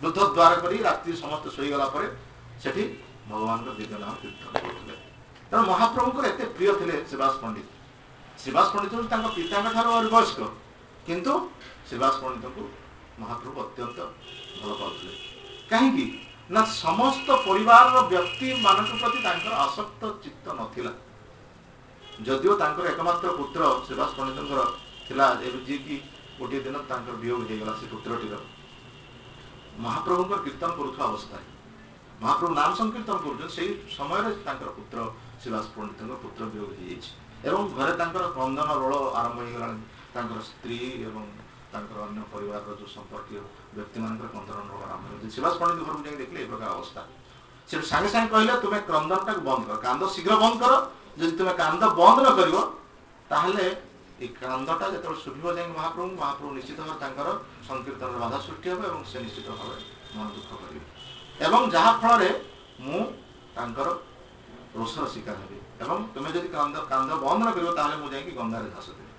ଦୁଧ ଦ୍ୱାର କରି ରାତ୍ରି ସମସ୍ତେ ଶୋଇଗଲା ପରେ ସେଠି ଭଗବାନଙ୍କ ଦିବ୍ୟ ନାମ କୀର୍ତ୍ତନ କରୁଥିଲେ। ତେଣୁ ମହାପ୍ରଭୁଙ୍କର ଏତେ ପ୍ରିୟ ଥିଲେ ଶ୍ରୀବାସ ପଣ୍ଡିତ। ଶ୍ରୀବାସ ପଣ୍ଡିତ ହେଉଛି ତାଙ୍କ ପିତାଙ୍କ ଠାରୁ ଆହୁରି ବୟସ୍କ, କିନ୍ତୁ ଶ୍ରୀବାସ ପଣ୍ଡିତଙ୍କୁ ମହାପ୍ରଭୁ ଅତ୍ୟନ୍ତ ଭଲ ପାଉଥିଲେ। କାହିଁକି ନା ସମସ୍ତ ପରିବାରର ବ୍ୟକ୍ତି ମାନଙ୍କ ପ୍ରତି ତାଙ୍କର ଆସକ୍ତ ଚିତ୍ତ ନଥିଲା। ଯଦିଓ ତାଙ୍କର ଏକମାତ୍ର ପୁତ୍ର ଶ୍ରୀବାସ ପଣ୍ଡିତଙ୍କର ଥିଲା, ଯିଏକି ଗୋଟିଏ ଦିନ ତାଙ୍କର ବିୟୋଗ ହେଇଗଲା ସେ ପୁତ୍ରଟିର। ମହାପ୍ରଭୁଙ୍କର କୀର୍ତ୍ତନ କରୁଥିବା ଅବସ୍ଥାରେ ମହାପ୍ରଭୁ ନାମ ସଂକୀର୍ତ୍ତନ କରୁଛନ୍ତି, ସେଇ ସମୟରେ ତାଙ୍କର ପୁତ୍ର ଶ୍ରୀବାସ ପଣ୍ଡିତଙ୍କ ପୁତ୍ର ବିୟୋଗ ହେଇଯାଇଛି ଏବଂ ଘରେ ତାଙ୍କର କ୍ରନ୍ଦନ ରୋଳ ଆରମ୍ଭ ହେଇଗଲାଣି। ତାଙ୍କର ସ୍ତ୍ରୀ ଏବଂ ତାଙ୍କର ଅନ୍ୟ ପରିବାରର ଯେଉଁ ସମ୍ପର୍କୀୟ ବ୍ୟକ୍ତିମାନଙ୍କର କ୍ରନ୍ଦନ ରୋଳ ଆରମ୍ଭ ହେଇଯାଇଛି। ଶ୍ରୀବାସ ପଣ୍ଡିତ ଘରକୁ ଯାଇ ଦେଖିଲେ ଏ ପ୍ରକାର ଅବସ୍ଥା। ସେଠୁ ସାଙ୍ଗେ ସାଙ୍ଗେ କହିଲେ ତୁମେ କ୍ରନ୍ଦନଟାକୁ ବନ୍ଦ କର, କାନ୍ଦ ଶୀଘ୍ର ବନ୍ଦ କର। ଯଦି ତୁମେ କାନ୍ଦ ବନ୍ଦ ନ କରିବ ତାହେଲେ এই କାନ୍ଦଟା ଯେତେବେଳେ ଶୁଭିବ ଯାଇକି ମହାପ୍ରଭୁ ମହାପ୍ରଭୁ ନିଶ୍ଚିତ ଭାବେ ତାଙ୍କର ସଂକୀର୍ତ୍ତନରେ ବାଧା ସୃଷ୍ଟି ହେବ ଏବଂ ସେ ନିଶ୍ଚିତ ଭାବେ ମନ ଦୁଃଖ କରିବେ ଏବଂ ଯାହା ଫଳରେ ମୁଁ ତାଙ୍କର ରୋଷର ଶିକାର ହେବି ଏବଂ ତୁମେ ଯଦି କାନ୍ଦ କାନ୍ଦ ବନ୍ଦ ନ କରିବ ତାହେଲେ ମୁଁ ଯାଇକି ଗଙ୍ଗାରେ ଝାସ ଦେବି।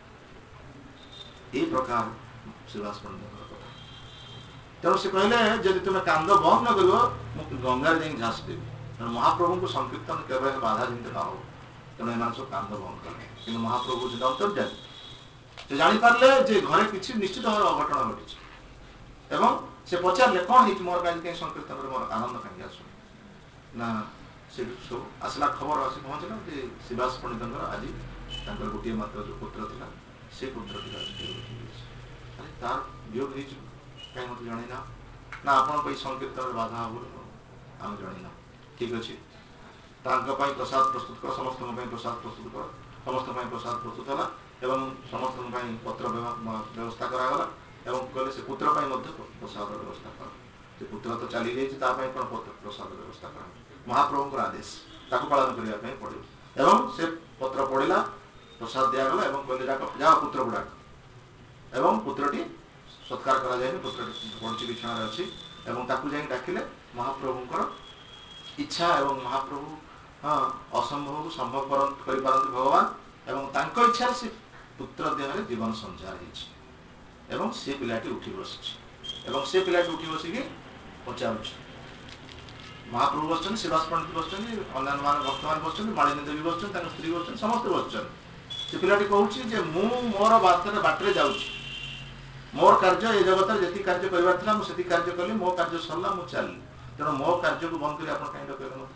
এই ପ୍ରକାର ଶ୍ରୀବାସ ପଣ୍ଡିତଙ୍କର କଥା। ତେଣୁ ସେ କହିଲେ ଯଦି ତୁମେ କାନ୍ଦ ବନ୍ଦ ନ କରିବ ମୁଁ ଗଙ୍ଗାରେ ଯାଇକି ଝାସ ଦେବି। ତେଣୁ ମହାପ୍ରଭୁଙ୍କୁ ସଂକୀର୍ତ୍ତନ କେବେ ବାଧା ଯେମିତି ନ ହେବ, ତେଣୁ ଏମାନେ ସବୁ କାନ୍ଦ ବନ୍ଦ କଲେ। କିନ୍ତୁ ମହାପ୍ରଭୁ ଯେତେ ଅନ୍ତର୍ଯାମୀ, ସେ ଜାଣିପାରିଲେ ଯେ ଘରେ କିଛି ନିଶ୍ଚିତ ଭାବରେ ଅଘଟଣ ଘଟିଛି ଏବଂ ସେ ପଚାରିଲେ କ'ଣ ହେଇଛି, ମୋର କାହିଁକି କାହିଁ ସଂକୀର୍ତ୍ତନରେ ମୋର ଆନନ୍ଦ କାହିଁକି ଆସୁନି? ନା ସେଠୁ ସବୁ ଆସିଲା ଖବର ଆସି ପହଞ୍ଚିଲା ଯେ ଶ୍ରୀବାସ ପଣ୍ଡିତଙ୍କର ଆଜି ତାଙ୍କର ଗୋଟିଏ ମାତ୍ର ଯେଉଁ ପୁତ୍ର ଥିଲା ସେ ପୁତ୍ରଟିର ଆଜି ବିୟୋଗ ହେଇଯାଇଛି। ଆରେ ତାର ବିୟୋଗ ହେଇଛି କାହିଁ ମୋତେ ଜଣେଇନା? ନା ଆପଣଙ୍କ ଏଇ ସଂକୀର୍ତ୍ତନରେ ବାଧା ହେବ ବୋଲି ଆମେ ଜଣେଇନା। ଠିକ୍ ଅଛି, ତାଙ୍କ ପାଇଁ ପ୍ରସାଦ ପ୍ରସ୍ତୁତ କର, ସମସ୍ତଙ୍କ ପାଇଁ ପ୍ରସାଦ ପ୍ରସ୍ତୁତ କର। ସମସ୍ତଙ୍କ ପାଇଁ ପ୍ରସାଦ ପ୍ରସ୍ତୁତ ହେଲା ଏବଂ ସମସ୍ତଙ୍କ ପାଇଁ ପତ୍ର ବ୍ୟବସ୍ଥା କରାଗଲା ଏବଂ କହିଲେ ସେ ପୁତ୍ର ପାଇଁ ମଧ୍ୟ ପ୍ରସାଦର ବ୍ୟବସ୍ଥା କର। ସେ ପୁତ୍ର ତ ଚାଲିଯାଇଛି, ତା ପାଇଁ କ'ଣ ପ୍ରସାଦ ବ୍ୟବସ୍ଥା କର? ମହାପ୍ରଭୁଙ୍କର ଆଦେଶ, ତାକୁ ପାଳନ କରିବା ପାଇଁ ପଡ଼ିବ। ଏବଂ ସେ ପତ୍ର ପଡ଼ିଲା, ପ୍ରସାଦ ଦିଆଗଲା ଏବଂ କହିଲେ ଯାକ ଯାହା ପୁତ୍ରକୁ ଡାକ ଏବଂ ପୁତ୍ରଟି ସତ୍କାର କରାଯାଇନି, ପୁତ୍ରଟି ପଡ଼ିଛି ବିଛଣାରେ ଅଛି ଏବଂ ତାକୁ ଯାଇ ଡାକିଲେ। ମହାପ୍ରଭୁଙ୍କର ଇଚ୍ଛା ଏବଂ ମହାପ୍ରଭୁ ହଁ ଅସମ୍ଭବକୁ ସମ୍ଭବ କରିପାରନ୍ତି ଭଗବାନ ଏବଂ ତାଙ୍କ ଇଚ୍ଛାରେ ସେ ପୁତ୍ର ଦେହରେ ଜୀବନ ସଞ୍ଚାର ହେଇଛି ଏବଂ ସେ ପିଲାଟି ଉଠି ବସିଛି ଏବଂ ସେ ପିଲାଟି ଉଠି ବସିକି ପଚାରୁଛି। ମହାପ୍ରଭୁ ବସିଛନ୍ତି, ଶ୍ରୀବାସ ପଣ୍ଡିତ ବସିଛନ୍ତି, ଅନ୍ୟାନ୍ୟ ମାନେ ଭକ୍ତମାନେ ବସିଛନ୍ତି, ମାଳିନୀ ଦେବୀ ବସିଛନ୍ତି, ତାଙ୍କ ସ୍ତ୍ରୀ ବସିଛନ୍ତି, ସମସ୍ତେ ବସିଛନ୍ତି। ସେ ପିଲାଟି କହୁଛି ଯେ ମୁଁ ମୋର ବାଟରେ ବାଟରେ ଯାଉଛି, ମୋର କାର୍ଯ୍ୟ ଏ ଜଗତରେ ଯେତିକି କାର୍ଯ୍ୟ କରିବାର ଥିଲା ମୁଁ ସେତିକି କାର୍ଯ୍ୟ କଲି, ମୋ କାର୍ଯ୍ୟ ସରିଲା, ମୁଁ ଚାଲିଲି। ତେଣୁ ମୋ କାର୍ଯ୍ୟକୁ ବନ୍ଦ କରି ଆପଣ କାହିଁକି ଡକେଇଲେ ମୋତେ?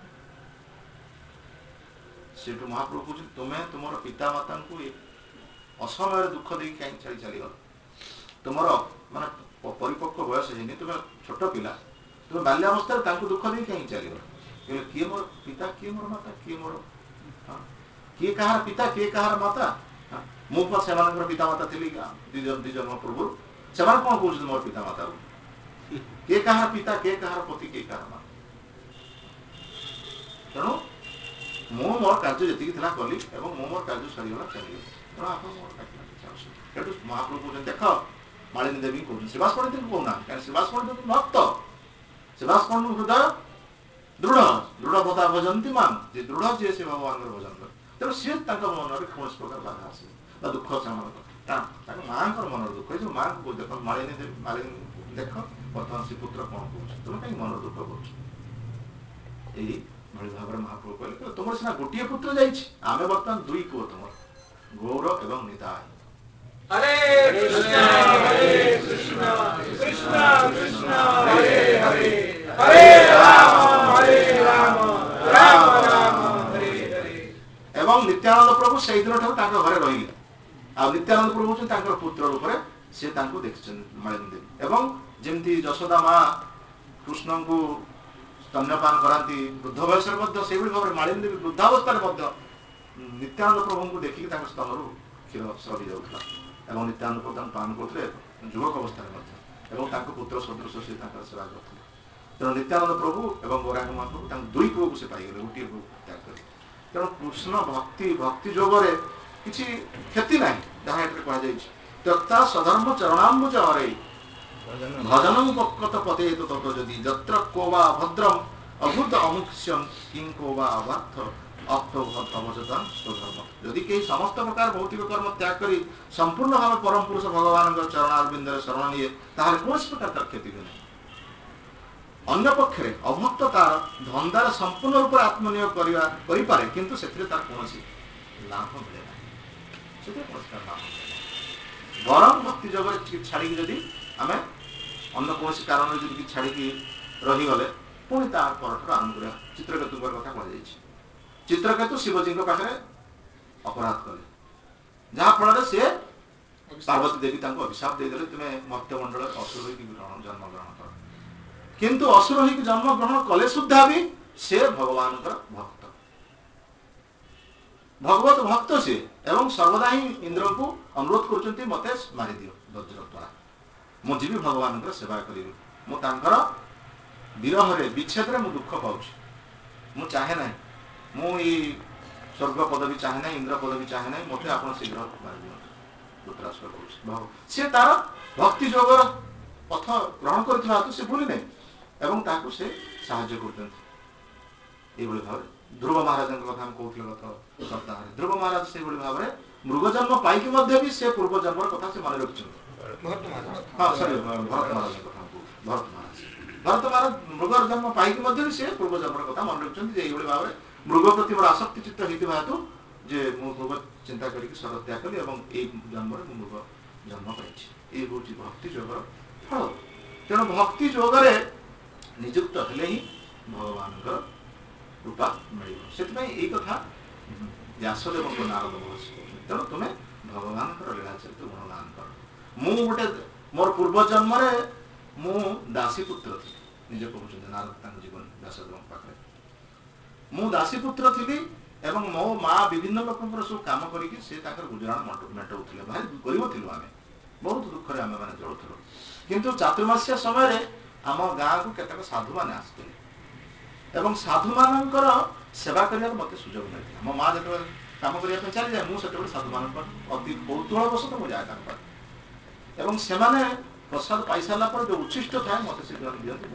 ସେଠୁ ମହାପ୍ରଭୁ କହୁଛନ୍ତି ତୁମେ ତୁମର ପିତାମାତାଙ୍କୁ ଅସମୟରେ ଦୁଃଖ ଦେଇକି କାହିଁକି ଛାଡ଼ି ଚାଲିଗଲ? ତୁମର ମାନେ ପରିପକ୍ୱ ବୟସ ହେଇନି, ତୁମେ ଛୋଟ ପିଲା, ତୁମେ ବାଲ୍ୟାବସ୍ଥାରେ ତାଙ୍କୁ ଦୁଃଖ ଦେଇକି କାହିଁକି ଚାଲିଗଲ? କହିଲେ କିଏ ମୋର ପିତା, କିଏ ମୋର ମାତା, କିଏ ମୋର କିଏ କାହାର ପିତା, କିଏ କାହାର ମାତା? ମୁଁ ତ ସେମାନଙ୍କର ପିତାମାତା ଥିଲି ଦୁଇ ଜଣ ଦୁଇ ଜନ୍ମ ପୂର୍ବରୁ। ସେମାନେ କ'ଣ କହୁଛନ୍ତି ମୋର ପିତାମାତା ବୋଲି? କିଏ କାହାର ପିତା, କିଏ କାହାର ପତି, କିଏ କାହାର ମାତା? ତେଣୁ ମୁଁ ମୋର କାର୍ଯ୍ୟ ଯେତିକି ଥିଲା କଲି ଏବଂ ମୁଁ ମୋର କାର୍ଯ୍ୟ ସରିଗଲା ଚାଲିଗଲି। ତେଣୁ ଆପଣ ମୋର ଡାକିବା କିଛି ଆବଶ୍ୟକ। ସେଠୁ ମହାପ୍ରଭୁ କହୁଛନ୍ତି ଦେଖ, ମାଳିନୀ ଦେବୀ କହୁଛନ୍ତି, ଶ୍ରୀବାସ ପଣ୍ଡିତଙ୍କୁ କହୁନାହାନ୍ତି, କାରଣ ଶ୍ରୀବାସ ପଣ୍ଡିତ ଭକ୍ତ, ଶ୍ରୀବାସ ପଣ୍ଡିତ ହୃଦୟ ଦୃଢ଼, ଦୃଢ଼ବତା ଭଜନ୍ତି ମାଂ, ଯେ ଦୃଢ଼ ଯିଏ ସେ ଭଗବାନଙ୍କର ଭଜନ କରେ। ତେଣୁ ସିଏ ତାଙ୍କ ମନରେ କୌଣସି ପ୍ରକାର ବାଧା ଆସିବ ବା ଦୁଃଖ ସେମାନଙ୍କ ତାଙ୍କ ମାଆଙ୍କର ମନର ଦୁଃଖ ହେଇଯିବ। ମାଆଙ୍କୁ କହୁଛି ଦେଖ ମାଳିନୀ ଦେବୀ, ମାଳିନୀ ଦେଖ ବର୍ତ୍ତମାନ ସେ ପୁତ୍ର କ'ଣ କହୁଛି, ତୁମେ କାହିଁକି ମନର ଦୁଃଖ କରୁଛ? ଏଇଭଳି ଭାବରେ ମହାପ୍ରଭୁ କହିଲେ ତୁମର ସିନା ଗୋଟିଏ ପୁତ୍ର ଯାଇଛି, ଆମେ ବର୍ତ୍ତମାନ ଦୁଇ ପୁଅ ତୁମର, ଗୌର ଏବଂ ନିତାଇ। ହରେ କୃଷ୍ଣ ହରେ କୃଷ୍ଣ କୃଷ୍ଣ କୃଷ୍ଣ ହରେ ହରେ ହରେ ରାମ ହରେ ରାମ ରାମ ରାମ ହରେ ହରେ। ଏବଂ ନିତ୍ୟାନନ୍ଦ ପ୍ରଭୁ ସେଇଦିନ ଠାରୁ ତାଙ୍କ ଘରେ ରହିଲେ। ଆଉ ନିତ୍ୟାନନ୍ଦ ପ୍ରଭୁ ହଉଛନ୍ତି ତାଙ୍କର ପୁତ୍ର ରୂପରେ ସେ ତାଙ୍କୁ ଦେଖିଛନ୍ତି ମାଳିନୀ ଦେବୀ। ଏବଂ ଯେମିତି ଯଶୋଦା ମା କୃଷ୍ଣଙ୍କୁ ସ୍ତନ୍ୟପାନ କରାନ୍ତି ବୃଦ୍ଧ ବୟସରେ ମଧ୍ୟ ସେଇଭଳି ଭାବରେ ମାଳିନୀ ଦେବୀ ବୃଦ୍ଧାବସ୍ଥାରେ ମଧ୍ୟ ନିତ୍ୟାନନ୍ଦ ପ୍ରଭୁଙ୍କୁ ଦେଖିକି ତାଙ୍କ ସ୍ତନରୁ କ୍ଷୀର ସରି ଯାଉଥିଲା ଏବଂ ନିତ୍ୟାନନ୍ଦ ପ୍ରଭୁ ତାଙ୍କୁ ପାଳନ କରୁଥିଲେ ଯୁବକ ଅବସ୍ଥାରେ ମଧ୍ୟ ଏବଂ ତାଙ୍କ ପୁତ୍ର ସଦୃଶ ସେ ତାଙ୍କର ସେବା କରୁଥିଲେ। ତେଣୁ ନିତ୍ୟାନନ୍ଦ ପ୍ରଭୁ ଏବଂ ଗୌରାଙ୍ଗ ମହାପ୍ରଭୁ ତାଙ୍କ ଦୁଇ ପୁଅକୁ ସେ ପାଇଗଲେ, ଗୋଟିଏ ପୁଅକୁ ତ୍ୟାଗ କରି। ତେଣୁ କୃଷ୍ଣ ଭକ୍ତି ଭକ୍ତି ଯୋଗରେ କିଛି କ୍ଷତି ନାହିଁ, ଯାହା ଏଠାରେ କୁହାଯାଇଛି ତ୍ୟକ୍ତା ସଧର୍ମ ଚରଣାମ୍ବୁଜ ହରେ ଭଜନଂ ପକ୍କତ ପତେ ତତ ଯଦି ଯତ୍ର କୋବା ଭଦ୍ରମ୍ ଅଭୂତ ଅମୁକ୍ଷ୍ୟଂ କିଂ କୋବା ଅବାର୍ଥ ଅଭଜତା ସ୍ୱଧର୍ମ। ଯଦି କେହି ସମସ୍ତ ପ୍ରକାର ଭୌତିକ କର୍ମ ତ୍ୟାଗ କରି ସମ୍ପୂର୍ଣ୍ଣ ଭାବେ ପରମ ପୁରୁଷ ଭଗବାନଙ୍କ ଚରଣାରବିନ୍ଦରେ ଶରଣ ନିଏ ତାହେଲେ କୌଣସି ପ୍ରକାର ତାର କ୍ଷତି ହୁଏ ନାହିଁ। अन्य पक्षरे अभक्त तार धंदार संपूर्ण रूप आत्मनियोग करिवा करि पारे किंतु सेथिरे तार कोनोसी लाभ मिले ना सेथिरे कोनोसी लाभ मिले गरम भक्ति जगत छाड़ी जदि आमे अन्य कोनोसी कारण जदि छाड़ी की रही गले पुणी ता परठर आरंभ करिया चित्रकेतु कथा कह जायछि चित्रकेतु शिवजी को पाखरे अपराध कले जहा फल से पार्वती देवी तांको अभिशाप दे देले तुमे मर्त्यमंडल असुर होई की जन्म ग्रहण कर किंतु असुर होई की जन्म ग्रहण कले सुद्धा भी से भगवान का भक्त भगवत भक्त से एवं सर्वदा ही इंद्र को अनुरोध करचंती मते मारि दियो वज्र द्वारा मु जीवी भगवान का सेवा करिवि मु तांकर विरह रे विच्छेद रे मु दुख पाउछि मु चाहे नै मु ई स्वर्ग पदवी चाहे नै इंद्र पदवी चाहे नै मते आपण शीघ्र मारि दियो धृतराष्ट्र कहउछि से तार भक्ति जोगर पथ ग्रहण करथिला तो से भूली नै एवं ताकू से साहाय्य करते ये भाव ध्रुव महाराज कथा हम कहते गत सप्ताह ध्रुव महाराज से भाव में मृग जन्म पाई भी से पूर्व जन्म कथा से मन रखिंट हाँ सॉरी भरत महाराज कथा भरत महाराज भरत महाराज मृग जन्म पाई भी से पूर्व जन्म कथा मन रखिंट ये भाव में मृग प्रति मोर आसक्ति चित्त होता हेतु जे मृग चिंता करके शर त्याग कली और जन्म मृग जन्म पाई ये हूँ भक्ति जोगर फल तेणु भक्ति जोगरे निजुक्त हेले ही भगवान कृपा मिल से कथा व्यासदेव को नारद महर्षि तेणु तुम्हें भगवान लीलाचरित गुणगान कर मु गोटे मोर पूर्व जन्म मु दासी पुत्र थी निजे कहते नारद जीवन व्यासदेव पाखे मु दासी पुत्र थी एवं मो माँ विभिन्न लोक सब कम कर गुजराण मेटाऊे भारी गरीब थिलु आमे बहुत दुख आम मैंने चलुलु किंतु चातुर्मास्य समय आम गाँ को केतक साधु मैंने आसते एवं साधु मानकर सेवा करने मत सुजोग मिलता मो माँ जो कम करने चली जाए मुझे साधु मान अति कौतूहलवश तो मुझे जाए एवं से प्रसाद पाई सारा पर जो उच्छिष्ट थाए मत से दिखती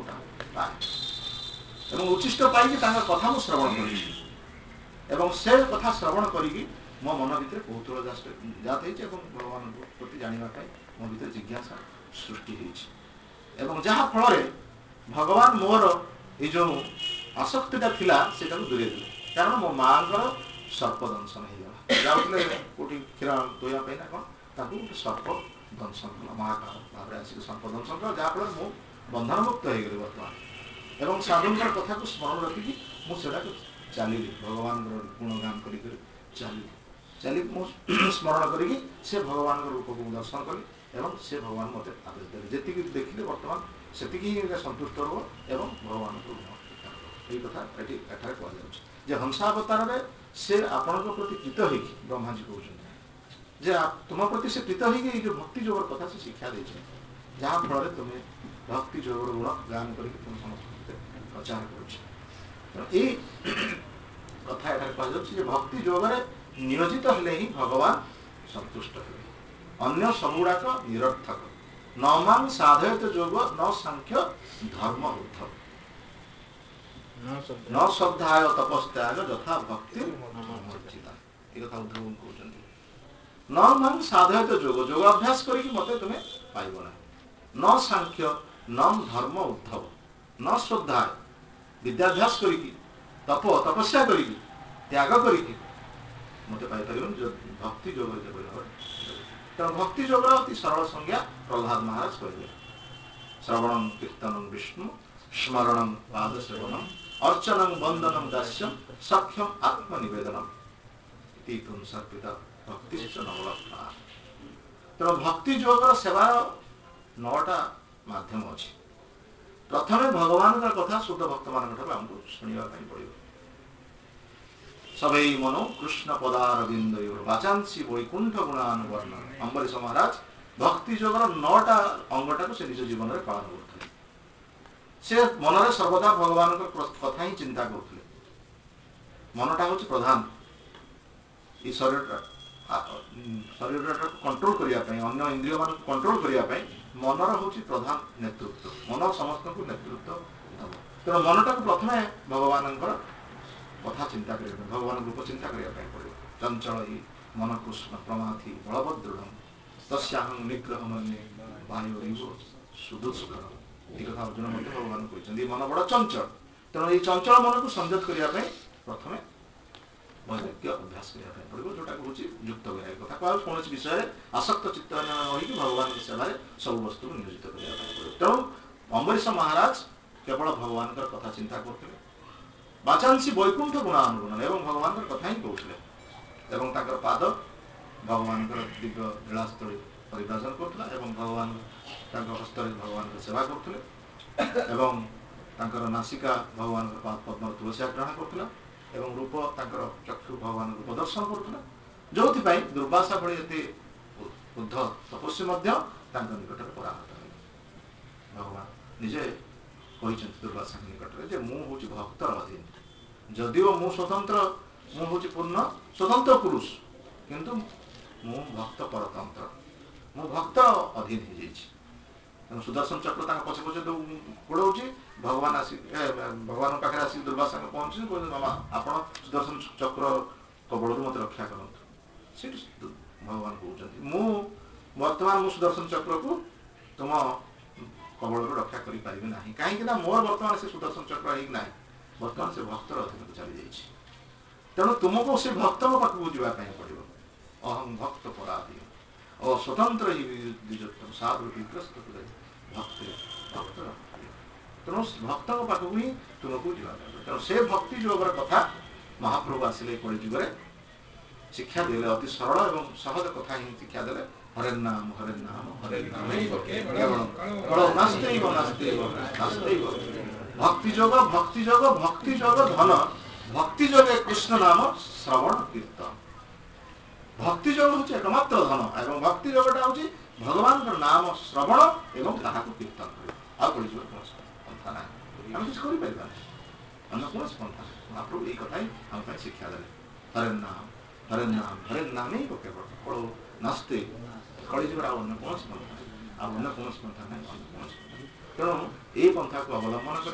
मुझे उच्छिष्ट पाई कथा मुझे श्रवण कर से कथा श्रवण करी मो मन भर कौतूहल जात भगवान प्रति जानवाई मो भर जिज्ञासा सृष्टि एवं जहा फल भगवान मोर ये जो आसक्तिटा थिला सेटा दूरे दूरे कारण मो माँ सर्प दंशन हो जाऊे कौटी क्षीर धोवाई ना कौन गोटे सर्प दंशन कला महाकाल भाव आसिक सर्प दंशन कला जहाँफल मु बंधन मुक्त हो गली बर्तमान एवं साधुंकर कथा को स्मरण रखिकी मुझा चलि भगवान गुणगान कर चलि चली स्मरण करी से भगवान रूप को दर्शन कली एवं से भगवान मत आदेश देते जी देखिले बर्तमान से सन्तुष्ट रहो एवं भगवान को यही कथा ये कहुचे हंसावतार में से आपण प्रति प्रीत हो ब्रह्मा जी कहते जे तुम प्रति से प्रीत हो जो भक्ति जोगर कथा से शिक्षा दे जहाँ फल तुम्हें भक्ति जोगर गुण गान कर तुम समस्त प्रचार कर कथा एठार कह भक्ति जोगरे नियोजित हेले ही भगवान संतुष्ट हे अन्य सबुड़ाक निरर्थक न मांग साधयत जोग न सांख्य धर्म उद्धव न श्रद्धाय तपस्त्याग यथा भक्ति मर्जिता ये कथा उद्धव कहते न मांग साधयत जोग योगाभ्यास करके मत तुम्हें पाइब ना न सांख्य न धर्म उद्धव न श्रद्धा विद्याभ्यास करके तप तपस्या करके त्याग करके मत पाइपर भक्ति जोग तेणु भक्ति जोग अति सरल संज्ञा प्रहलाद महाराज कहले श्रवणं कीर्तनं विष्णु स्मरणं पाद सेवनम अर्चनं वंदनं दास्यम सख्यम आत्मनिवेदनम तीतुं सर्पिता भक्तिश्च नवलक्षणा तेणु भक्ति जोगर सेवार नौटा माध्यम अच्छी प्रथमे भगवान का कथा शुद्ध भक्त मान आमको शुणा पड़ो सबै मनो कृष्ण पदारविंदयोर वाचांसी वैकुंठ गुणानुवर्णन अम्बरीश महाराज भक्ति जोगर नौटा अंगटा को से निज जीवन में पालन करते से मनरे सर्वदा भगवान कथा ही चिंता करते मनटा हूँ प्रधान ये शरीर शरीर कंट्रोल करने अन्य इंद्रिय मान कंट्रोल करने मनर हूँ प्रधान नेतृत्व मन समस्त को नेतृत्व तेणु मनटा को प्रथमे भगवान कथा चिंता करने भगवान रूप चिंता करने पड़ो चंचल ही मन कृष्ण प्रमाथि बलवदृढ़ तस्याहं निग्रह मन्ये वायुरिव सुदुष्कर এই কথা ଅର୍ଜୁନ ମଧ୍ୟ ଭଗବାନ କହିଛନ୍ତି। ମନ ବଡ଼ ଚଞ୍ଚଳ, ତେଣୁ ଏଇ ଚଞ୍ଚଳ ମନକୁ ସଂଯତ କରିବା ପାଇଁ ପ୍ରଥମେ ବୈରାଗ୍ୟ ଅଭ୍ୟାସ କରିବା ପାଇଁ ପଡ଼ିବ, ଯୋଉଟାକୁ ହେଉଛି ଯୁକ୍ତ ବୈରାଗ୍ୟ କଥା କୁହା। କୌଣସି ବିଷୟରେ ଆସକ୍ତ ଚିତ୍ତ ନ ହୋଇକି ଭଗବାନଙ୍କ ସେବାରେ ସବୁ ବସ୍ତୁକୁ ନିୟୋଜିତ କରିବା ପାଇଁ ପଡ଼ିବ। ତେଣୁ ଅମ୍ବରୀଶ ମହାରାଜ କେବଳ ଭଗବାନଙ୍କର କଥା ଚିନ୍ତା କରୁଥିଲେ, ବାଚାଂସି ବୈକୁଣ୍ଠ ଗୁଣାନୁଗୁଣ, ଏବଂ ଭଗବାନଙ୍କର କଥା ହିଁ କହୁଥିଲେ, ଏବଂ ତାଙ୍କର ପାଦ ଭଗବାନଙ୍କର ଦିବ୍ୟ ଲୀଳାସ୍ଥଳୀ ପରିବ୍ରାଜନ କରୁଥିଲା, ଏବଂ ଭଗବାନ ତାଙ୍କ ହସ୍ତରେ ଭଗବାନଙ୍କର ସେବା କରୁଥିଲେ, ଏବଂ ତାଙ୍କର ନାସିକା ଭଗବାନଙ୍କର ପାଦ ପଦ୍ମର ତୁଳସୀ ଗ୍ରହଣ କରୁଥିଲା, ଏବଂ ରୂପ ତାଙ୍କର ଚକ୍ଷୁ ଭଗବାନଙ୍କୁ ପ୍ରଦର୍ଶନ କରୁଥିଲା, ଯୋଉଥିପାଇଁ ଦୁର୍ବାସା ଭଳି ଏତେ ବୁଦ୍ଧ ତପସ୍ୱୀ ମଧ୍ୟ ତାଙ୍କ ନିକଟରେ ପରାହତ ହେଲେ। ଭଗବାନ ନିଜେ କହିଛନ୍ତି ଦୁର୍ବାସାଙ୍କ ନିକଟରେ ଯେ ମୁଁ ହେଉଛି ଭକ୍ତର ଅଧୀନ, ଯଦିଓ ମୁଁ ସ୍ୱତନ୍ତ୍ର, ମୁଁ ହେଉଛି ପୂର୍ଣ୍ଣ ସ୍ୱତନ୍ତ୍ର ପୁରୁଷ, କିନ୍ତୁ ମୁଁ ଭକ୍ତ ପରତନ୍ତ୍ର, ମୁଁ ଭକ୍ତର ଅଧୀନ ହେଇଯାଇଛି। ତେଣୁ ସୁଦର୍ଶନ ଚକ୍ର ତାଙ୍କ ପଛେ ପଛେ ଗୋଡ଼ଉଛି, ଭଗବାନ ଆସି ଭଗବାନଙ୍କ ପାଖରେ ଆସିକି ଦୁର୍ବାସାଙ୍କ ପହଞ୍ଚି କହୁଛନ୍ତି ମାମା ଆପଣ ସୁଦର୍ଶନ ଚକ୍ର କବଳରୁ ମୋତେ ରକ୍ଷା କରନ୍ତୁ। ସେଠି ଭଗବାନ କହୁଛନ୍ତି ମୁଁ ବର୍ତ୍ତମାନ ମୁଁ ସୁଦର୍ଶନ ଚକ୍ରକୁ ତୁମ କବଳରୁ ରକ୍ଷା କରିପାରିବି ନାହିଁ, କାହିଁକି ନା ମୋର ବର୍ତ୍ତମାନ ସେ ସୁଦର୍ଶନ ଚକ୍ର ହେଇକି ନାହିଁ, ବର୍ତ୍ତମାନ ସେ ଭକ୍ତର ଅଧୀନକୁ ଚାଲିଯାଇଛି। ତେଣୁ ତୁମକୁ ସେ ଭକ୍ତଙ୍କ ପାଖକୁ ଯିବା ପାଇଁ ପଡ଼ିବ। ଅହଂ ଭକ୍ତ ପରାଧୀନ ଓ ସ୍ୱତନ୍ତ୍ର ହିଁ ବିଯୁକ୍ତ ସାଧୁ ବିଗ୍ରସ୍ତ ଭକ୍ତ ଭକ୍ତର। ତେଣୁ ଭକ୍ତଙ୍କ ପାଖକୁ ହିଁ ତୁମକୁ ଯିବା ପାଇଁ ପଡ଼ିବ। ତେଣୁ ସେ ଭକ୍ତି ଯୋଗର କଥା ମହାପ୍ରଭୁ ଆସିଲେ କଳି ଯୁଗରେ ଶିକ୍ଷା ଦେଲେ, ଅତି ସରଳ ଏବଂ ସହଜ କଥା ହିଁ ଶିକ୍ଷା ଦେଲେ। ହରେ ନାମ ହରେ ନାମ ହରେ ନାମ ନାସ୍ତୈବ ନାସ୍ତୈବ ନାସ୍ତୈବ ଭକ୍ତି ଯୋଗ ଭକ୍ତି ଯୋଗ ଭକ୍ତି ଯୋଗ ଧନ ଭକ୍ତି ଯୋଗେ କୃଷ୍ଣ ନାମ ଶ୍ରବଣ କୀର୍ତ୍ତନ। ଭକ୍ତି ଯୋଗ ହେଉଛି ଏକମାତ୍ର ଧନ, ଏବଂ ଭକ୍ତି ଯୋଗଟା ହେଉଛି ଭଗବାନଙ୍କର ନାମ ଶ୍ରବଣ ଏବଂ ତାହାକୁ କୀର୍ତ୍ତନ କରିବା। ଆଉ କଳି ଯୁଗରେ କୌଣସି ପନ୍ଥା ନାହିଁ, ଆମେ କିଛି କରିପାରିବା ନାହିଁ, ଅନ୍ୟ କୌଣସି ପନ୍ଥା ନାହିଁ। ମହାପ୍ରଭୁ ଏଇ କଥା ହିଁ ଆମ ପାଇଁ ଶିକ୍ଷା ଦେଲେ। ହରେ ନାମ ହରେ ନାମ ହରେ ନାମ ହିଁ କେବଳ କେବଳ ନାସ୍ତେ କଳି ଯୁଗରେ ଆଉ ଅନ୍ୟ କୌଣସି ପନ୍ଥା ନାହିଁ, ଆଉ ଅନ୍ୟ କୌଣସି ପନ୍ଥା ନାହିଁ, ଅନ୍ୟ କୌଣସି ପନ୍ଥା। ତେଣୁ ଏଇ ପନ୍ଥାକୁ ଅବଲମ୍ବନ କରି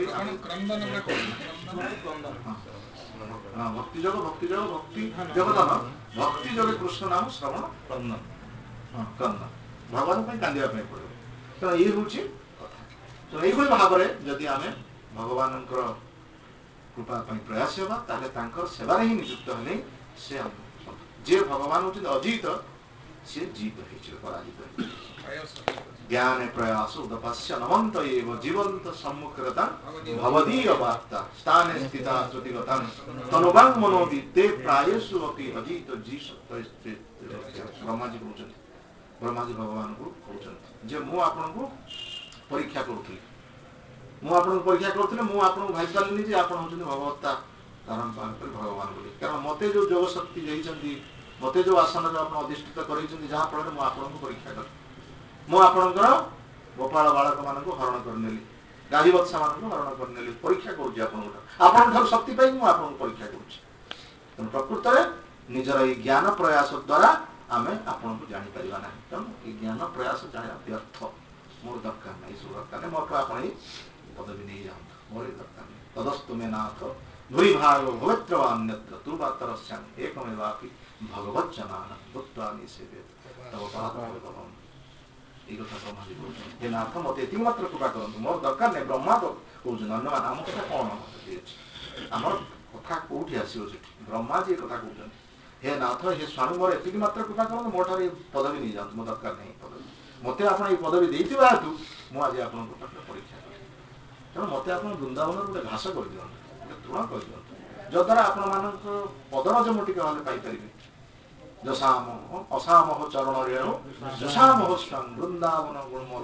ଭକ୍ତି ଯୋଗ ଭକ୍ତି ଯୋଗ ଭକ୍ତି ଯୋଗଦାନ ଭକ୍ତି ଯୋଗେ କୃଷ୍ଣ ନାମ ଶ୍ରବଣ କ୍ରନ୍ଦନ ହଁ କ୍ରନ୍ଦନ ଭଗବାନ ପାଇଁ କାନ୍ଦିବା ପାଇଁ ପଡ଼ିବ। ତେଣୁ ଇଏ ହେଉଛି କଥା। ତେଣୁ ଏଇଭଳି ଭାବରେ ଯଦି ଆମେ ଭଗବାନଙ୍କର କୃପା ପାଇଁ ପ୍ରୟାସ ହେବା, ତାହେଲେ ତାଙ୍କର ସେବାରେ ହିଁ ନିଯୁକ୍ତ ହେଲେ ସେ ଯିଏ ଭଗବାନ ହେଉଛନ୍ତି ଅଜିତ, ସିଏ ଜିତ ହେଇଯିବ, ପରାଜିତ ହେଇଯିବ। ଜ୍ଞାନ ପ୍ରୟାସ ଉଦପାସ୍ୟ ନମନ୍ତ ଏବ ଜୀବନ୍ତ ସମ୍ମୁଖରତା ଭବଦୀୟ ବାର୍ତ୍ତା ସ୍ଥାନେ ସ୍ଥିତା ଚ୍ୟୁତିଗତାଂ ତନୁବାଂ ମନୋବି ତେ ପ୍ରାୟେଷୁ ଅପି ଅଜିତ ଜି ସତ୍ୟ। ବ୍ରହ୍ମାଜୀ କହୁଛନ୍ତି, ବ୍ରହ୍ମାଜୀ ଭଗବାନଙ୍କୁ କହୁଛନ୍ତି ଯେ ମୁଁ ଆପଣଙ୍କୁ ପରୀକ୍ଷା କରୁଥିଲି, ମୁଁ ଆପଣଙ୍କୁ ପରୀକ୍ଷା କରୁଥିଲି, ମୁଁ ଆପଣଙ୍କୁ ଭାବିପାରିଲିନି ଯେ ଆପଣ ହେଉଛନ୍ତି ଭଗବତ୍ତା ଧାରଣ କରି ଭଗବାନ ବୋଲି। କାରଣ ମୋତେ ଯେଉଁ ଯୋଗ ଶକ୍ତି ଦେଇଛନ୍ତି, ମୋତେ ଯେଉଁ ଆସନରେ ଆପଣ ଅଧିଷ୍ଠିତ କରାଇଛନ୍ତି, ଯାହାଫଳରେ ମୁଁ ଆପଣଙ୍କୁ ପରୀକ୍ଷା କଲି। ମୁଁ ଆପଣଙ୍କର ଗୋପାଳ ବାଳକମାନଙ୍କୁ ହରଣ କରିନେଲି, ଗାଈ ବତ୍ସାମାନଙ୍କୁ ହରଣ କରିନେଲି, ପରୀକ୍ଷା କରୁଛି ଆପଣଙ୍କଠାରୁ, ଆପଣଙ୍କଠାରୁ ଶକ୍ତି ପାଇକି ମୁଁ ଆପଣଙ୍କୁ ପରୀକ୍ଷା କରୁଛି। ତେଣୁ ପ୍ରକୃତରେ ନିଜର ଏଇ ଜ୍ଞାନ ପ୍ରୟାସ ଦ୍ୱାରା ଆମେ ଆପଣଙ୍କୁ ଜାଣିପାରିବା ନାହିଁ। ତେଣୁ ଏଇ ଜ୍ଞାନ ପ୍ରୟାସ ଜାଣିବା ବ୍ୟର୍ଥ, ମୋର ଦରକାର ନାହିଁ, ଏସବୁ ଦରକାର ନାହିଁ, ମୋଠୁ ଆପଣ ଏଇ ପଦବୀ ନେଇଯାଆନ୍ତୁ, ମୋର ଏଇ ଦରକାର ନାହିଁ। ତଦସ୍ତୁ ମେ ନାଥ ଭୂରି ଭାଗ ଭବେତ୍ର ବା ଅନ୍ୟତ୍ର ତୁ ବା ତରସ୍ୟାଂ ଏକମେବାପି ଭଗବଜ୍ଜନାନ ଭୂତ୍ୱା ନିଷେଧେତ୍ ତବ ପାଦ ଭଗବାନ। ଏଇ କଥା ବ୍ରହ୍ମାଜୀ କହୁଛନ୍ତି, ହେ ନାଥ ମୋତେ ଏତିକି ମାତ୍ର କୃପା କରନ୍ତୁ, ମୋର ଦରକାର ନାହିଁ। ବ୍ରହ୍ମା କହୁଛନ୍ତି, ଅନ୍ୟମାନେ ଆମ କଥା କ'ଣ ଅଛି, ଆମର କଥା କୋଉଠି ଆସିବ ସେଠି? ବ୍ରହ୍ମାଜୀ ଏ କଥା କହୁଛନ୍ତି, ହେ ନାଥ ହେ ସ୍ୱାମୀ ମୋର ଏତିକି ମାତ୍ର କୃପା କରନ୍ତୁ, ମୋ ଠାରୁ ଏଇ ପଦବୀ ନେଇଯାଆନ୍ତୁ, ମୋ ଦରକାର ନାହିଁ ଏ ପଦବୀ। ମୋତେ ଆପଣ ଏଇ ପଦବୀ ଦେଇଥିବା ହେତୁ ମୁଁ ଆଜି ଆପଣଙ୍କ ପାଖରେ ପରୀକ୍ଷା କଲି। ତେଣୁ ମୋତେ ଆପଣ ବୃନ୍ଦାବନରୁ ଗୋଟେ ଘାସ କରିଦିଅନ୍ତୁ, ଗୋଟେ ତୃଣ କରିଦିଅନ୍ତୁ, ଯଦ୍ୱାରା ଆପଣମାନଙ୍କ ପଦରଜ ମୁଁ ଟିକେ ହେଲେ ପାଇପାରିବି। ଯଶାମହ ଅସାମହ ଚରଣ ରେଣୁ ଯଶାମହ ସ୍ୱାଂ ବୃନ୍ଦାବନ ଗୁଣମଲ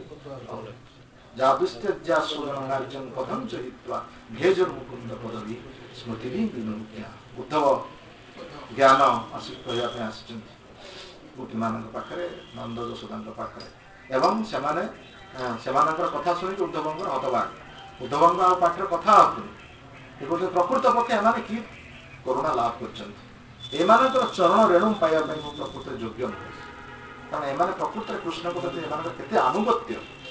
ଯାଦୁସ୍ତ୍ୟଜ୍ୟା ସ୍ୱଜନ କାର୍ଯ୍ୟଂ ପଦଂ চ ହିତ୍ୱା ଭେଜର ମୁକୁନ୍ଦ ପଦବୀ ସ୍ମୃତି ବିନୋଜ୍ଞା। ଉଦ୍ଧବ ଜ୍ଞାନ ଆସି କହିବା ପାଇଁ ଆସିଛନ୍ତି ଗୋପୀମାନଙ୍କ ପାଖରେ, ନନ୍ଦ ଯଶୋଦାଙ୍କ ପାଖରେ, ଏବଂ ସେମାନେ ସେମାନଙ୍କର କଥା ଶୁଣିକି ଉଦ୍ଧବଙ୍କର ହତବାକ, ଉଦ୍ଧବଙ୍କ ଆଉ ପାଖରେ କଥା ଆସୁନି। ଏ କହୁଛନ୍ତି ପ୍ରକୃତ ପକ୍ଷେ ଏମାନେ କି କରୁଣା ଲାଭ କରିଛନ୍ତି, ଏମାନଙ୍କର ଚରଣ ରେଣୁ ପାଇବା ପାଇଁ ମୁଁ ପ୍ରକୃତରେ ଯୋଗ୍ୟ ନୁହେଁ। କାରଣ ଏମାନେ ପ୍ରକୃତରେ କୃଷ୍ଣଙ୍କ ପ୍ରତି ଏମାନଙ୍କର କେତେ ଆନୁଗତ୍ୟ,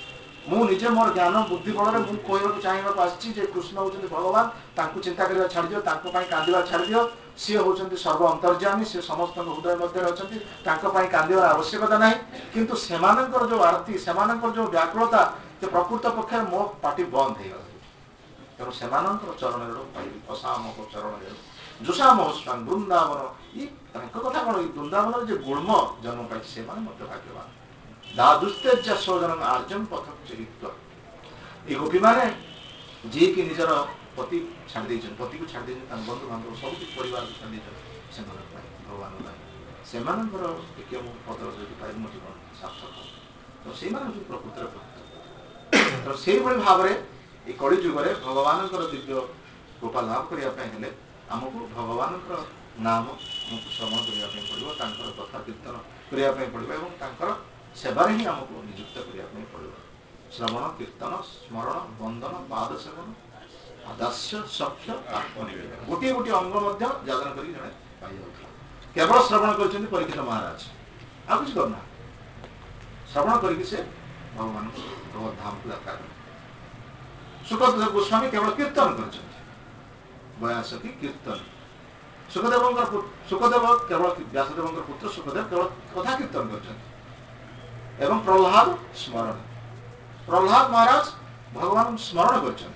ମୁଁ ନିଜେ ମୋର ଜ୍ଞାନ ବୁଦ୍ଧି ବଳରେ ମୁଁ କହିବାକୁ ଚାହିଁବାକୁ ଆସିଛି ଯେ କୃଷ୍ଣ ହେଉଛନ୍ତି ଭଗବାନ, ତାଙ୍କୁ ଚିନ୍ତା କରିବା ଛାଡ଼ିଦିଅ, ତାଙ୍କ ପାଇଁ କାନ୍ଦିବା ଛାଡ଼ିଦିଅ, ସିଏ ହେଉଛନ୍ତି ସର୍ବ ଅନ୍ତର୍ଯ୍ୟାମୀ, ସିଏ ସମସ୍ତଙ୍କ ହୃଦୟ ମଧ୍ୟରେ ଅଛନ୍ତି, ତାଙ୍କ ପାଇଁ କାନ୍ଦିବାର ଆବଶ୍ୟକତା ନାହିଁ। କିନ୍ତୁ ସେମାନଙ୍କର ଯେଉଁ ଆରତି, ସେମାନଙ୍କର ଯେଉଁ ବ୍ୟାକୁଳତା, ଯେ ପ୍ରକୃତ ପକ୍ଷରେ ମୋ ପାଟି ବନ୍ଦ ହେଇଗଲା। ତେଣୁ ସେମାନଙ୍କର ଚରଣରେ ପାଇବି, ଅସାମକ ଚରଣରେ ଯୁଷାମ ସ୍ୱାମୀ ବୃନ୍ଦାବନ। ଇ ତାଙ୍କ କଥା କ'ଣ, ଏଇ ବୃନ୍ଦାବନରେ ଯେ ଗୁଳ୍ମ ଜନ୍ମ ପାଇଛି ସେମାନେ ମଧ୍ୟ ଭାଗ୍ୟବାନ। ଦାଦୁସ୍ତେଜା ସୋଜନ ଆର୍ଯ୍ୟମ ପଥକ ଚିରିତ୍ୱ। ଏଇ ଗୋପୀମାନେ ଯିଏକି ନିଜର ପତି ଛାଡ଼ି ଦେଇଛନ୍ତି, ପତିକୁ ଛାଡ଼ି ଦେଇଛନ୍ତି, ତାଙ୍କ ବନ୍ଧୁବାନ୍ଧବ ସବୁ କିଛି ପରିବାରକୁ ଛାଡ଼ି ଦେଇଛନ୍ତି ସେମାନଙ୍କ ପାଇଁ, ଭଗବାନଙ୍କ ପାଇଁ, ସେମାନଙ୍କର ଟିକେ ମୁଁ ପତ୍ର ଯଦି ପାଇବି ମୋ ଜୀବନ ସାର୍ଥକ। ତ ସେଇମାନେ ହେଉଛି ପ୍ରକୃତରେ ଭକ୍ତ। ତ ସେଇଭଳି ଭାବରେ এই କଳି ଯୁଗରେ ଭଗବାନଙ୍କର ଦିବ୍ୟ କୃପା ଲାଭ କରିବା ପାଇଁ ହେଲେ ଆମକୁ ଭଗବାନଙ୍କର ନାମ ଆମକୁ ଶ୍ରବଣ କରିବା ପାଇଁ ପଡ଼ିବ, ତାଙ୍କର କଥା କୀର୍ତ୍ତନ କରିବା ପାଇଁ ପଡ଼ିବ ଏବଂ ତାଙ୍କର ସେବାରେ ହିଁ ଆମକୁ ନିଯୁକ୍ତ କରିବା ପାଇଁ ପଡ଼ିବ। ଶ୍ରବଣ, କୀର୍ତ୍ତନ, ସ୍ମରଣ, ବନ୍ଦନ, ପାଦ ସେବନ, ଦାସ୍ୟ, ସଖ୍ୟ, ଆତ୍ମନିବେଦନ, ଗୋଟିଏ ଗୋଟିଏ ଅଙ୍ଗ ମଧ୍ୟ ଯାଜନ କରିକି ଜଣେ ପାଇଯାଉଥିଲା। କେବଳ ଶ୍ରବଣ କରିଛନ୍ତି ପରୀକ୍ଷିତ ମହାରାଜ, ଆଉ କିଛି କରୁନାହାନ୍ତି। ଶ୍ରବଣ କରିକି ସେ ଭଗବାନଙ୍କୁ ଭଗବତ ଧାମକୁ ଯାତ୍ରା କଲେ। ସୁଖଦେବ ଗୋସ୍ୱାମୀ କେବଳ କୀର୍ତ୍ତନ କରିଛନ୍ତି, ବୟାସଖୀ କୀର୍ତ୍ତନ। ସୁଖଦେବଙ୍କର ସୁଖଦେବ କେବଳ ବ୍ୟାସଦେବଙ୍କର ପୁତ୍ର ସୁଖଦେବ କେବଳ କଥା କୀର୍ତ୍ତନ କରିଛନ୍ତି ଏବଂ ପ୍ରହ୍ଲାଦ ସ୍ମରଣ। ପ୍ରହ୍ଲାଦ ମହାରାଜ ଭଗବାନଙ୍କୁ ସ୍ମରଣ କରିଛନ୍ତି।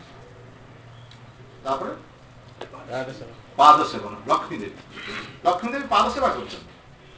ତାପରେ ପାଦ ସେବନ, ଲକ୍ଷ୍ମୀ ଦେବୀ ଲକ୍ଷ୍ମୀ ଦେବୀ ପାଦ ସେବା କରିଛନ୍ତି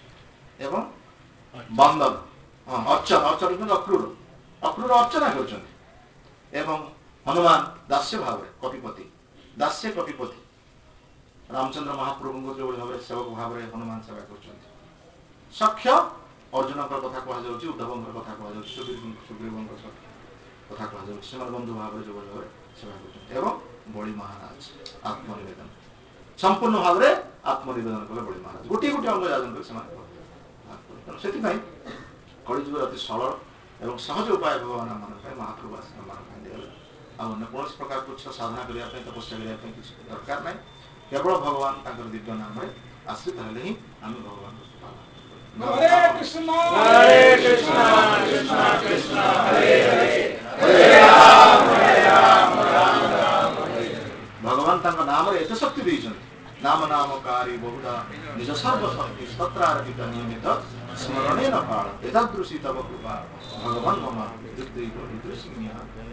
ଏବଂ ବନ୍ଦନ, ହଁ ଅର୍ଚ୍ଚନା, ଅର୍ଚ୍ଚନା ଅକ୍ରୁର ଅକ୍ରୁର ଅର୍ଚ୍ଚନା କରିଛନ୍ତି ଏବଂ ହନୁମାନ ଦାସ୍ୟ ଭାବରେ କପିପତି, ଦାସ୍ୟ କପିପତି ରାମଚନ୍ଦ୍ର ମହାପ୍ରଭୁଙ୍କ ଯେଉଁଭଳି ଭାବରେ ସେବକ ଭାବରେ ହନୁମାନ ସେବା କରୁଛନ୍ତି। ସଖ୍ୟ ଅର୍ଜୁନଙ୍କର କଥା କୁହାଯାଉଛି, ଉଦ୍ଧବଙ୍କର କଥା କୁହାଯାଉଛି, ସୁଗ୍ରୀବଙ୍କ କଥା କୁହାଯାଉଛି, ସେମାନେ ବନ୍ଧୁ ଭାବରେ ଯେଉଁଭଳି ଭାବରେ ସେବା କରୁଛନ୍ତି। ଏବଂ ବଳି ମହାରାଜ ଆତ୍ମନିବେଦନ, ସମ୍ପୂର୍ଣ୍ଣ ଭାବରେ ଆତ୍ମନିବେଦନ କଲେ ବଳି ମହାରାଜ, ଗୋଟିଏ ଗୋଟିଏ ଅଙ୍ଗ ଯାଜନ କରି ସେମାନେ ତେଣୁ ସେଥିପାଇଁ କଳିଯୁଗରେ ଅତି ସରଳ ଏବଂ ସହଜ ଉପାୟ ଭଗବାନ ମାନଙ୍କ ପାଇଁ ମହାପ୍ରଭୁ ଆସି ମାନଙ୍କ ପାଇଁ ଦିଆଗଲେ। ଆଉ ଅନ୍ୟ କୌଣସି ପ୍ରକାର ତୁଚ୍ଛ ସାଧନା କରିବା ପାଇଁ, ତପସ୍ୟା କରିବା ପାଇଁ କିଛି ଦରକାର ନାହିଁ। କେବଳ ଭଗବାନ ତାଙ୍କର ଦିବ୍ୟ ନାମରେ ଆଶ୍ରିତ ହେଲେ ହିଁ ଆମେ ଭଗବାନଙ୍କ କୃପା ଲାଭ କରିପାରିବା। ହରେ କୃଷ୍ଣ ହରେ କୃଷ୍ଣ କୃଷ୍ଣ କୃଷ୍ଣ ହରେ ହରେ ହରେ ରାମ ହରେ ରାମ ରାମ ରାମ ହରେ ହରେ। ଭଗବାନ ତାଙ୍କ ନାମରେ ଏତେ ଶକ୍ତି ଦେଇଛନ୍ତି, ନାମ ନାମକାରୀ ବହୁଧା ନିଜ ସର୍ବଶକ୍ତି ସ୍ତୋତ୍ରାର୍ପିତ ନିୟମିତ ସ୍ମରଣେ ନ ପାଳ ଏତାଦୃଶୀ ତବ କୃପା ଭଗବାନ ମମା ହୃଦୟ ହୃଦୟ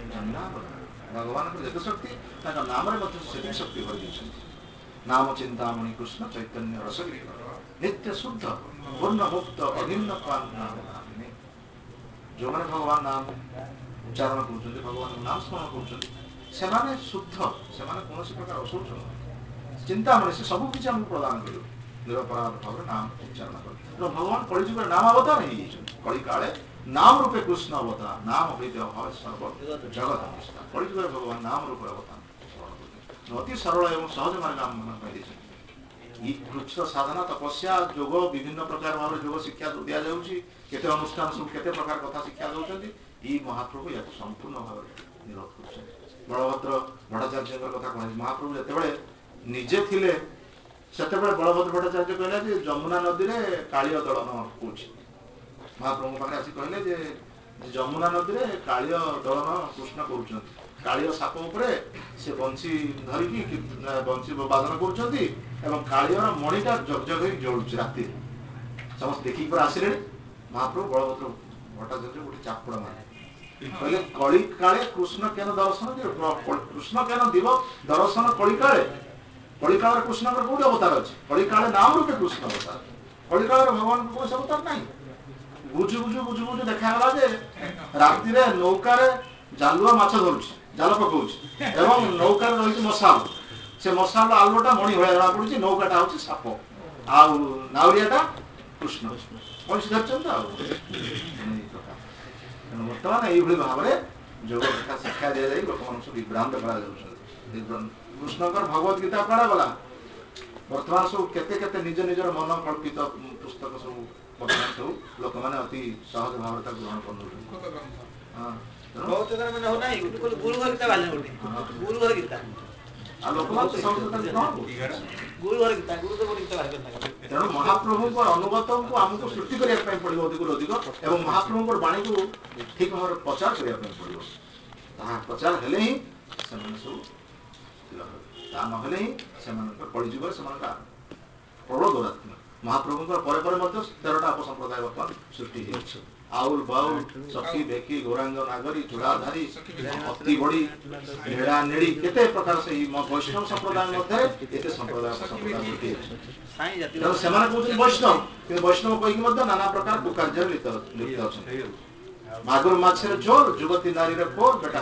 ଭଗବାନଙ୍କର ଯେତେ ଶକ୍ତି ତାଙ୍କ ନାମରେ ମଧ୍ୟ ସେତିକି ଶକ୍ତି ଭରି ଦେଇଛନ୍ତି। ନାମ ଚିନ୍ତାମଣି କୃଷ୍ଣ ଚୈତନ୍ୟ ରସଗିରି ନିତ୍ୟ ଶୁଦ୍ଧ ପୂର୍ଣ୍ଣ ମୁକ୍ତ ଅଭିନ୍ନ ନାମିନେ। ଯେଉଁମାନେ ଭଗବାନ ନାମ ଉଚ୍ଚାରଣ କରୁଛନ୍ତି, ଭଗବାନଙ୍କ ନାମ ସ୍ମରଣ କରୁଛନ୍ତି, ସେମାନେ ଶୁଦ୍ଧ, ସେମାନେ କୌଣସି ପ୍ରକାର ଅଶୌଚ ନୁହନ୍ତି। ଚିନ୍ତାମଣି ସେ ସବୁ କିଛି ଆମକୁ ପ୍ରଦାନ କରିବ ନିରପରାଧ ଭାବରେ ନାମ ଉଚ୍ଚାରଣ କରେ। ତେଣୁ ଭଗବାନ କଳିଯୁଗରେ ନାମ ଅବତାର ହେଇଯାଇଛନ୍ତି। କଳି କାଳେ ନାମ ରୂପେ କୃଷ୍ଣ ଅବତାର, ନାମ ହଇତେ ଅଭୟ ସର୍ବ ଜଗତ ନିଷ୍ଠା। କଳିଯୁଗରେ ଭଗବାନ ନାମ ରୂପେ ଅବତାର ସ୍ମରଣ କରୁଛନ୍ତି। ଅତି ସରଳ ଏବଂ ସହଜ ମାର୍ଗ ଆମମାନଙ୍କ ପାଇଁ ଦେଇଛନ୍ତି। ଇ କୃଚ୍ଛ ସାଧନା, ତପସ୍ୟା, ଯୋଗ, ବିଭିନ୍ନ ପ୍ରକାର ଭାବରେ ଯୋଗ ଶିକ୍ଷା ଦିଆଯାଉଛି, କେତେ ଅନୁଷ୍ଠାନ ସବୁ କେତେ ପ୍ରକାର କଥା ଶିକ୍ଷା ଦେଉଛନ୍ତି। ଏଇ ମହାପ୍ରଭୁ ୟାକୁ ସମ୍ପୂର୍ଣ୍ଣ ଭାବରେ ନିରୋଧ କରୁଛନ୍ତି। ବଳଭଦ୍ର ଭଟ୍ଟାଚାର୍ଯ୍ୟଙ୍କର କଥା କୁହାଯାଇଛି, ମହାପ୍ରଭୁ ଯେତେବେଳେ ନିଜେ ଥିଲେ ସେତେବେଳେ ବଳଭଦ୍ର ଭଟ୍ଟାଚାର୍ଯ୍ୟ କହିଲେ ଯେ ଯମୁନା ନଦୀରେ କାଳିୟ ଦଳନ ହଉଛି। ମହାପ୍ରଭୁଙ୍କ ପାଖରେ ଆସି କହିଲେ ଯେ ଯମୁନା ନଦୀରେ କାଳିୟ ଦଳନ କୃଷ୍ଣ କରୁଛନ୍ତି, କାଳିୟ ସାପ ଉପରେ ସେ ବଂଶୀ ଧରିକି ବଂଶୀ ବାଦନ କରୁଛନ୍ତି ଏବଂ କାଳିୟର ମଣିଟା ଜଗଜଗ ହେଇ ଜଳୁଛି ରାତିରେ। ସମସ୍ତେ ଦେଖିକି ପରେ ଆସିଲେଣି। ମହାପ୍ରଭୁ ବଳଭଦ୍ର ଭଟ୍ଟାଚାର୍ଯ୍ୟ ଗୋଟେ ଚାପୁଡା ମାରିଲେ, କହିଲେ କଳି କାଳେ କୃଷ୍ଣ କେନ ଦର୍ଶନ ଦିବ, କୃଷ୍ଣ କେନ ଦିବ ଦର୍ଶନ କଳି କାଳେ। କଳିକାଳରେ କୃଷ୍ଣଙ୍କର କୋଉଠି ଅବତାର ଅଛି? କଳିକାଳେ ନାମ ରୂପେ କୃଷ୍ଣ ଅବତାର। କଳିକାଳରେ ଭଗବାନଙ୍କ କୌଣସି ଅବତାର ନାହିଁ। ବୁଝୁ ବୁଝୁ ବୁଝୁ ବୁଝୁ ଦେଖାଗଲା ଯେ ରାତିରେ ନୌକାରେ ଜାଲୁଆ ମାଛ ଧରୁଛି, ଜାଲ ପକଉଛି ଏବଂ ନୌକାରେ ରହିଛି ମଶାଲ। ସେ ମଶାଲ ଆଲୁଅଟା ମଣି ଭଳିଆ ଜଣା ପଡୁଛି, ନୌକାଟା ହଉଛି ସାପ ଆଉ ନାଉରିଆଟା କୃଷ୍ଣ। ମଣିଷ ଧରିଛନ୍ତି ଆଉ। ତେଣୁ ବର୍ତ୍ତମାନ ଏଇଭଳି ଭାବରେ ଯୋଗ କଥା ଶିକ୍ଷା ଦିଆଯାଇ ଲୋକମାନଙ୍କୁ ସବୁ ବିଭ୍ରାନ୍ତ କରାଯାଉଛନ୍ତି। କୃଷ୍ଣଙ୍କର ଭଗବତ ଗୀତା କୁଆଡେ ଗଲା? ବର୍ତ୍ତମାନ ସବୁ କେତେ କେତେ ନିଜ ନିଜର ମନ କଳ୍ପିତ ପୁସ୍ତକ ସବୁ ବର୍ତ୍ତମାନ ସବୁ ଲୋକମାନେ ଅତି ସହଜ ଭାବରେ ତାକୁ ଗ୍ରହଣ କରିନେଉଛନ୍ତି। ଆଉ ଲୋକମାନେ ତ ସମସ୍ତେ ତାକୁ ଗ୍ରହଣ କରୁଛନ୍ତି। ତେଣୁ ମହାପ୍ରଭୁଙ୍କର ଅନୁଗତଙ୍କୁ ଆମକୁ ସୃଷ୍ଟି କରିବା ପାଇଁ ପଡ଼ିବ ଅଧିକରୁ ଅଧିକ ଏବଂ ମହାପ୍ରଭୁଙ୍କର ବାଣୀକୁ ଠିକ ଭାବରେ ପ୍ରଚାର କରିବା ପାଇଁ ପଡ଼ିବ। ତାହା ପ୍ରଚାର ହେଲେ ହିଁ ସେମାନେ ସବୁ ସ୍ଥିର ହେବେ, ତାହା ନହେଲେ ହିଁ ସେମାନଙ୍କର କଳିଯୁଗରେ ସେମାନଙ୍କ ପ୍ରବଳ ଦୌରାତ୍ମ୍ୟ। ମହାପ୍ରଭୁଙ୍କର ପରେ ପରେ ମଧ୍ୟ ତେରଟା ଅପସମ୍ପ୍ରଦାୟ ବର୍ତ୍ତମାନ ସୃଷ୍ଟି ହେଇଛି। ଆଉଲ ବାଉଲ ସଖୀ ବେକି ଗୌରାଙ୍ଗ ନାଗରୀ ଚୂଡ଼ାଧାରୀ ଅତି ବଡ଼ି ନେଡ଼ା ନେଡ଼ି କେତେ ପ୍ରକାର ସେଇ ବୈଷ୍ଣବ ସମ୍ପ୍ରଦାୟ ମଧ୍ୟରେ ଏତେ ସମ୍ପ୍ରଦାୟ ସମ୍ପ୍ରଦାୟ ସୃଷ୍ଟି ହେଇଛି। ତେଣୁ ସେମାନେ କହୁଛନ୍ତି ବୈଷ୍ଣବ, କିନ୍ତୁ ବୈଷ୍ଣବ କହିକି ମଧ୍ୟ ନାନା ପ୍ରକାର କୁକାର୍ଯ୍ୟରେ ଲିପ୍ତ ଲିପ୍ତ ଅଛନ୍ତି। ମାଗୁର ମାଛରେ ଝୋଲ ଯୁବତୀ ନାରୀର କୋର ବେଟା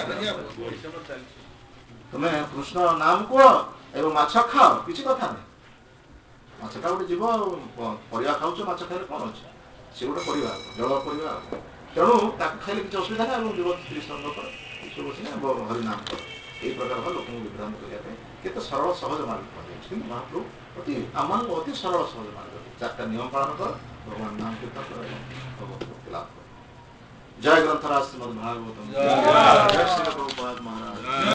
ତୁମେ କୃଷ୍ଣ ନାମ କୁହ ଏବଂ ମାଛ ଖାଅ, କିଛି କଥା ନାହିଁ। ମାଛଟା ଗୋଟେ ଯିବ ଆଉ ପରିବା ଖାଉଛ, ମାଛ ଖାଇଲେ କ'ଣ ଅଛି? ସେ ଗୋଟେ ପରିବା, ଜଳ ପରିବା। ତେଣୁ ତାକୁ ଖାଇଲେ କିଛି ଅସୁବିଧା ନାହିଁ। ଏବଂ ଯୁବତୀ ସ୍ତ୍ରୀ ସଙ୍ଗ କର, ସବୁ ହରିନାମ କର, ଏଇ ପ୍ରକାର ଲୋକଙ୍କୁ ବିଭ୍ରାନ୍ତ କରିବା ପାଇଁ କେତେ ସରଳ ସହଜ ମାର୍ଗ କୁହାଯାଇଛି। କିନ୍ତୁ ମହାପ୍ରଭୁ ଅତି ଆମମାନଙ୍କୁ ଅତି ସରଳ ସହଜ ମାର୍ଗ, ଚାରିଟା ନିୟମ ପାଳନ କର, ଭଗବାନ ନାମ କୀର୍ତ୍ତନ କର ଏବଂ ଭଗବତ ମୁକ୍ତି ଲାଭ କର। ଜୟ ଗ୍ରନ୍ଥରାଜ ଶ୍ରୀମଦ୍ ଭାଗବତମ୍, ଜୟ ଶ୍ରୀ ପ୍ରଭୁପାଦ ମହାରାଜ।